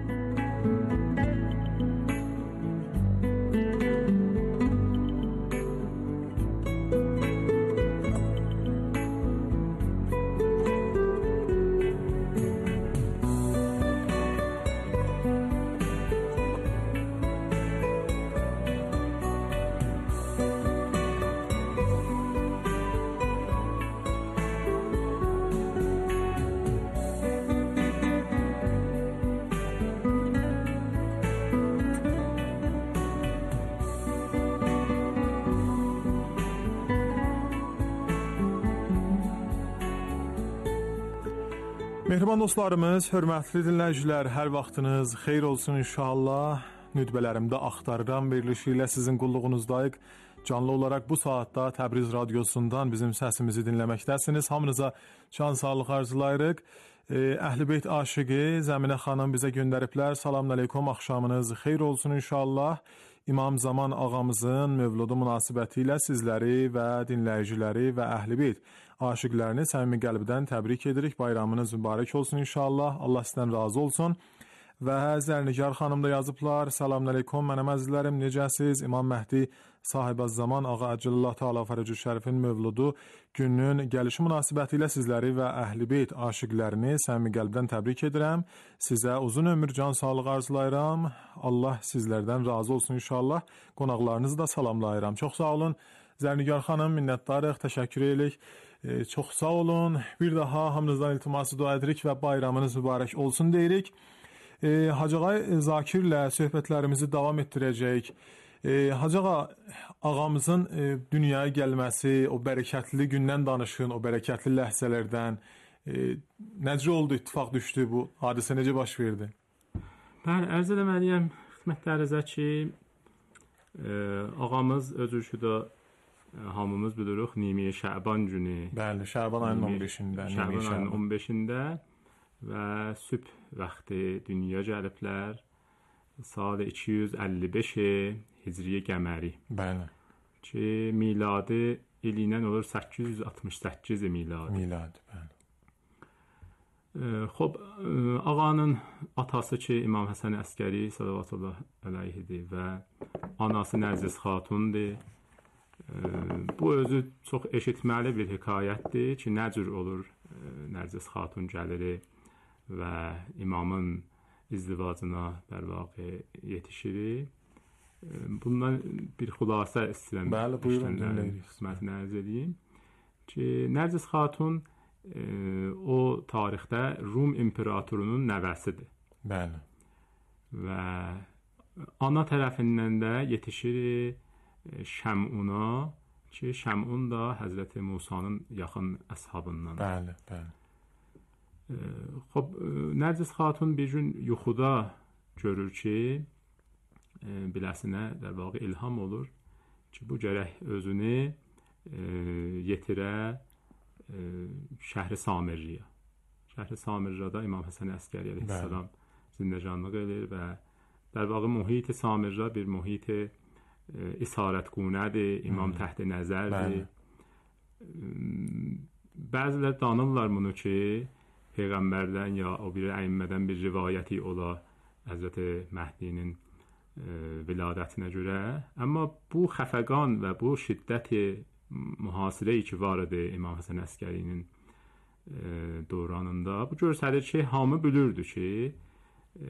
Mehriban dostlarımız, hörmətli dinləyicilər, hər vaxtınız xeyir olsun inşallah. Nütbələrimdə axtarıram verilişi ilə sizin qulluğunuzdayıq. Canlı olaraq bu saatda Təbriz radiosundan bizim səsimizi dinləməkdəsiniz. Hamınıza can sağlıq arzulayırıq. Əhl-i Beyt aşıqı Zəminə xanım bizə göndəriblər. Salamün əleykum, axşamınız xeyir olsun inşallah. İmam Zaman ağamızın mövludu münasibəti ilə sizləri və dinləyiciləri və Əhl-i Beyt aşiqlərini səmimi qəlbdən təbrik edirik. Bayramınız mübarək olsun inşallah. Allah sizdən razı olsun. Və Zərnigar xanım da yazıblar. Salamün əleykum, mənəm əzizlərim, necəsiz? İmam Məhdi Sahibəz Zaman Ağa Əcəlillah Teala Fərəcü Şərifin mövludu günün gəlişi münasibəti ilə sizləri və Əhl-i Beyt aşiqlərini səmimi qəlbdən təbrik edirəm. Sizə uzun ömür, can sağlıq arzulayıram. Allah sizlərdən razı olsun inşallah. Qonaqlarınızı da salamlayıram. Çox sağ olun. Zərnigar xanım, minnətdarıq, təşəkkür edirik. Ee, çox sağ olun. Bir daha hamınızdan iltiması dua edirik və bayramınız mübarək olsun deyirik. Ee, Hacı Ağa Zakirlə söhbətlərimizi davam etdirəcəyik. Ee, Hacı Ağa ağamızın e, dünyaya gəlməsi, o bərəkətli gündən danışın, o bərəkətli ləhzələrdən. E, necə oldu, ittifaq düşdü bu hadisə, necə baş verdi? Bəli, ərz eləməliyəm xidmətlərinizə ki, e, ağamız özü də hamımız bilirik Nimi Şəban günü. Bəli, Şəban ayının on beşində. Şəban ayının on beşində və sübh vaxtı dünyaya gəliblər. Saat iki yüz əlli beş Hicri qəməri. Bəli. Ki miladi ili ilə olur səkkiz yüz altmış səkkiz miladi. Miladi, bəli. E, xob, e, ağanın atası ki İmam Həsən Əskəri sallallahu əleyhidir və anası Nərgiz xatundur. Bu özü çox eşitməli bir hekayətdir ki, nə cür olur Nərgiz xatun gəlir və imamın izdivacına bər vaqe yetişirik. Bundan bir xülasə istəyirəm. Bəli, buyurun, dinləyirik. Xidmətinə ərz edeyim ki, Nərgiz xatun e, o tarixdə Rum imperatorunun nəvəsidir. Bəli. Və ana tərəfindən də yetişir Şəmuna ki, Şəmun da Həzrəti Musanın yaxın əshabından. Bəli, bəli. Xub, Nərgiz xatun bir gün yuxuda görür ki, e, biləsinə der vaxtı ilham olur ki, bu gərək özünü e, yetirə e, şəhri Samirriyə. Şəhri Samirriyada İmam Həsən Əskəri əleyhissalam zindəcanlıq edir və der vaxtı mühit Samirra bir mühit e, isarətgunədir, İmam hmm. təxti nəzərdir. Bəzilər danırlar bunu ki, Peyğəmbərdən ya o bir əyimmədən bir rivayəti ola Həzrəti Məhdinin e, viladətinə görə. Amma bu xəfəqan və bu şiddəti mühasirəyi ki var idi İmam Həsən Əskərinin e, dövranında, bu göstərir ki, hamı bilirdi ki, e,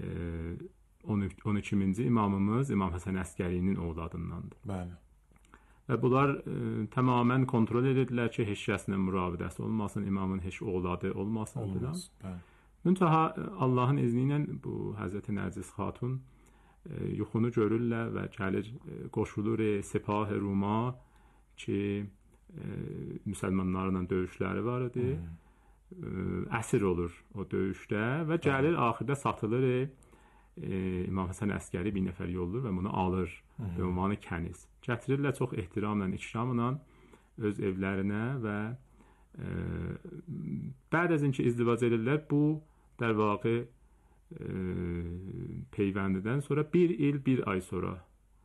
on ikinci imamımız İmam Həsən Əskərinin oğladındandır. Bəli. Və bunlar e, tamamən kontrol edirdilər ki, heç kəslə mürabidəsi olmasın, imamın heç oğladı olmasın. Olmaz. Bəli. Müntaha Allahın izni ilə bu Həzrəti Nərgiz xatun e, yuxunu görürlər və gəlir e, qoşulur e, Sepah-ı Ruma ki, e, müsəlmanlarla döyüşləri var idi. Hmm. E, əsir olur o döyüşdə və gəlir axırda satılır e, e, İmam Həsən Əskəri bir nəfər yoldur və bunu alır. Hı-hı. Və ünvanı kəniz. Gətirirlər çox ehtiramla, ikramla öz evlərinə və e, bəd əzinki izdivac edirlər. Bu der vaxtı e, peyvəndidən sonra bir il, bir ay sonra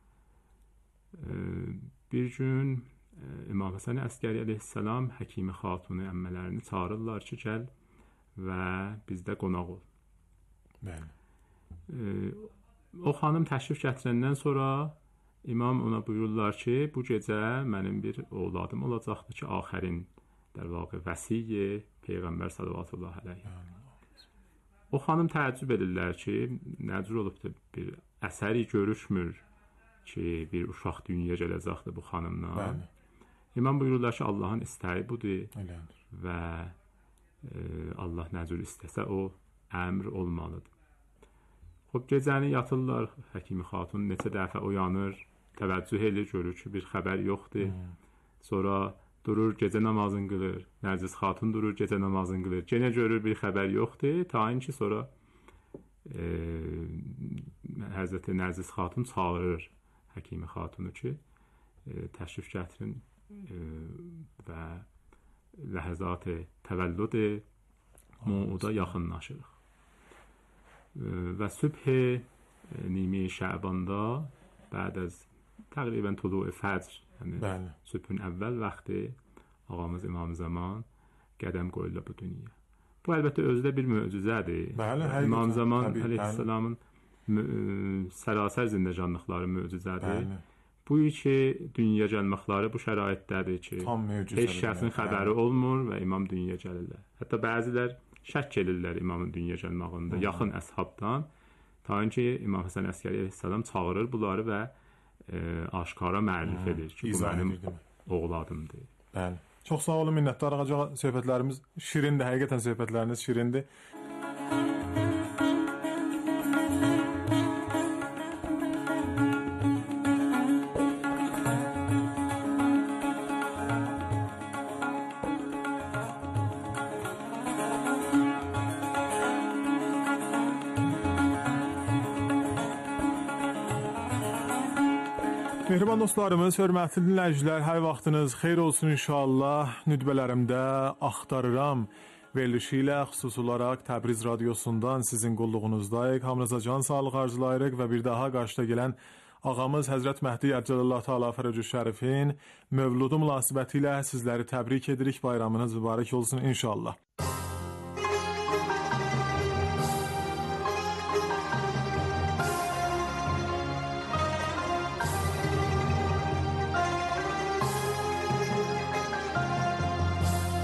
e, bir gün e, İmam Həsən Əskəri əleyhissalam Həkimi xatunu əmmələrini çağırırlar ki, gəl və bizdə qonaq ol. Bəli. E, o xanım təşrif gətirəndən sonra İmam ona buyururlar ki, bu gecə mənim bir oğladım olacaqdır ki, axərin der vaxtı vəsiyi Peyğəmbər sallallahu əleyhi. O xanım təəccüb edirlər ki, nəcür olubdur, bir əsəri görüşmür ki, bir uşaq dünyaya gələcəkdir bu xanımla. Bəli. İmam buyururlar ki, Allahın istəyi budur. Elədir. Və e, Allah nəcür istəsə o əmr olmalıdır. Xub, gecəni yatırlar, Həkimi xatun neçə dəfə oyanır, təvəccüh edir, görür ki, bir xəbər yoxdur. Hmm. Sonra durur, gecə namazını qılır. Nərgiz xatun durur, gecə namazını qılır. Yenə görür, bir xəbər yoxdur. Tayin ki, sonra e, Həzrəti Nərgiz xatun çağırır Həkimi xatunu ki, e, təşrif gətirin e, və ləhəzat-ı təvəllüd-i mauda yaxınlaşırıq. Və sübh nimi Şəbanda bəd az təqribən tulu'u fəcr, yəni sübhün əvvəl vaxtı ağamız İmam Zaman qədəm qoyurlar bu dünyaya. Bu əlbəttə özdə bir möcüzədir. Bəli, İmam Zaman əleyhissalamın sərasər zindəcanlıqları möcüzədir. Bəli. Bu iki dünyaya gəlməkləri bu şəraitdədir ki, heç kəsin xəbəri olmur və İmam dünyaya gəlirlər. Hətta bəzilər şək edirlər İmamın dünyaya gəlməyində, yaxın əshabdan. Tayin ki, İmam Həsən Əskəri əleyhissalam çağırır bunları və e, aşkara mərif edir ki, bu mənim oğladımdır. Bəli. Çox sağ olun, minnətdar ağaca, söhbətlərimiz şirindir, həqiqətən söhbətləriniz şirindir. Mehriban dostlarımız, hörmətli dinləyicilər, hər vaxtınız xeyir olsun inşallah. Nüdbələrimdə axtarıram verilişi ilə xüsusi olaraq Təbriz radiosundan sizin qulluğunuzdayıq. Hamınıza can sağlıq arzulayırıq və bir daha qarşıda gələn ağamız Həzrət Məhdi Əcəlallah Teala Fərəcü Şərifin mövludu münasibəti ilə sizləri təbrik edirik. Bayramınız mübarək olsun inşallah.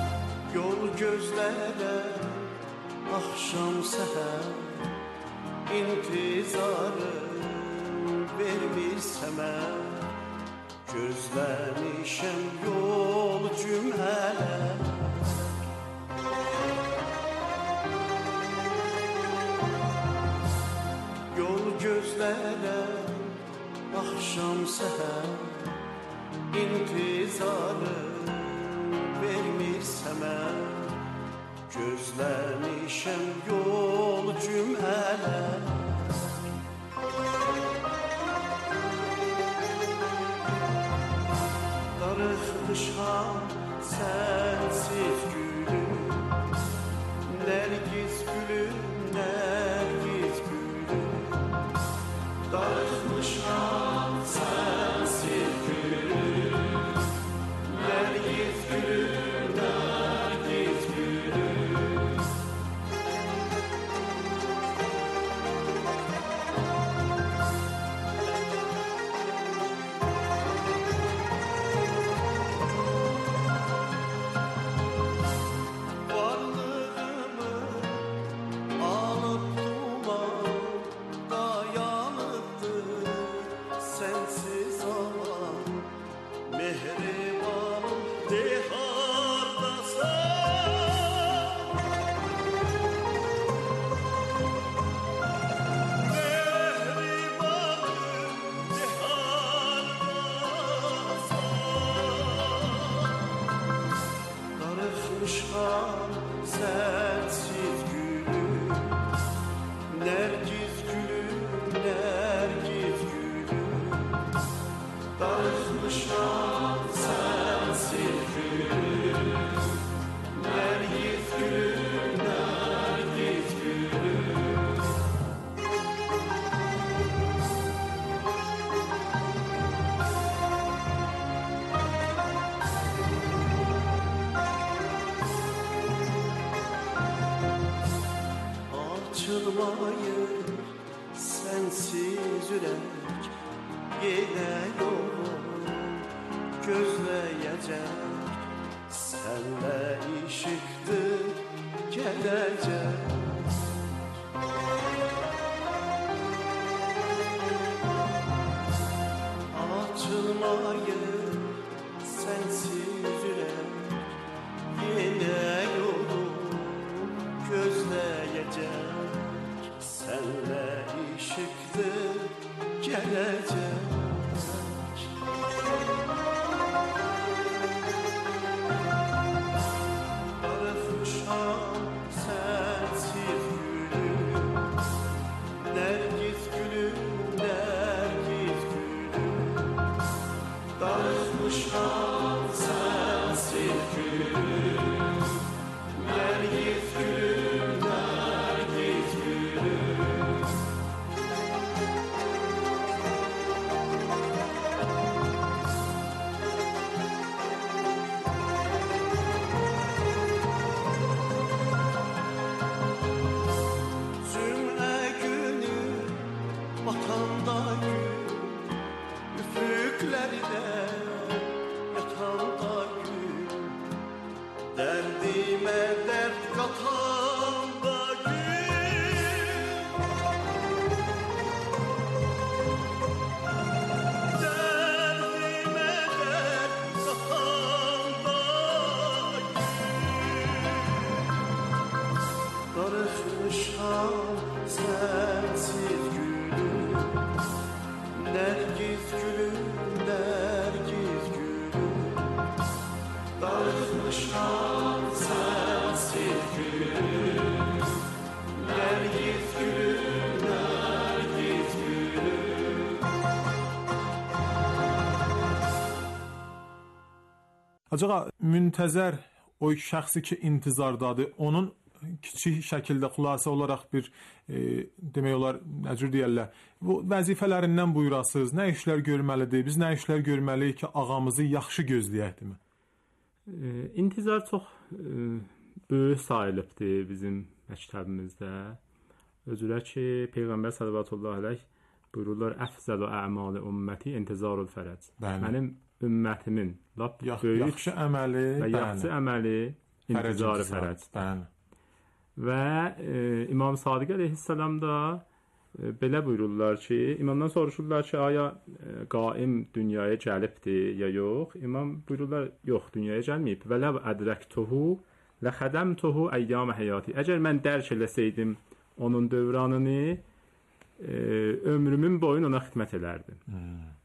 Gözlərə axşam səhər intizarı vermirsəmə gözləmişəm yol cümlələ yol gözlərəm axşam səhər intizarı vermirsəmə gözləmişəm yol cümlələ darıxmışam sənsiz gülüm nərgiz gülüm nərgiz gülüm darıxmışam sənsiz gülüm nərgiz gülüm nərgiz gülüm varlığımı alıp duman dayanıptır sensiz alan mehribanım de hardasan mehribanım de hardasan darıxmışam sensiz gülüm nərgiz gülüm nərgiz gülüm darıxmışam sensiz gülüm nərgiz gülüm nərgiz gülüm açılmayır sensiz ürək yenə yolum gözləyəcək sənlə işıqdır gələcək açılmayır sensiz ürək yenə yolum gözləyəcək sənlə işıqdır gələcək darıxmışam sənsiz gülüm nərgiz gülüm nərgiz gülüm darıxmışam sənsiz gülüm nərgiz gülüm nərgiz gülüm cümlə günü batanda gün üfüqlərdə yatanda gün dərdimə dərd qatanda gün dərdimə dərd qatanda gün darıxmışam sənsiz gülüm nərgiz gülüm nərgiz gülüm darıxmışam sənsiz gülüm nərgiz gülüm nərgiz gülüm Acaba müntəzər o şəxsi ki intizardadır, onun kiçik şəkildə xülasə olaraq bir e, demək olar, nə cür deyirlər, bu vəzifələrindən buyurasınız, nə işlər görməlidir, biz nə işlər görməliyik ki, ağamızı yaxşı gözləyəkdirmi? E, intizar çox e, böyük sayılıbdır bizim məktəbimizdə. Özülə ki, Peyğəmbər sallallahu əleyhi buyururlar, əfzəlu ə'malı ümməti intizarul fərəc. Mənim ümmətimin lap Yax, böyük yaxşı əməli, və yaxşı əməli intizar fərəc. Bəli. Və e, İmam Sadiq əleyhissalam da belə buyururlar ki, imamdan soruşurlar ki, aya e, qaim dünyaya gəlibdir ya yox? İmam buyururlar, yox, dünyaya gəlməyib. Və ləv ədrəktuhu ləxədəmtuhu əyyam həyati. Əgər mən dərk eləsəydim onun dövranını, e, ömrümün boyun ona xidmət edərdim. Hmm.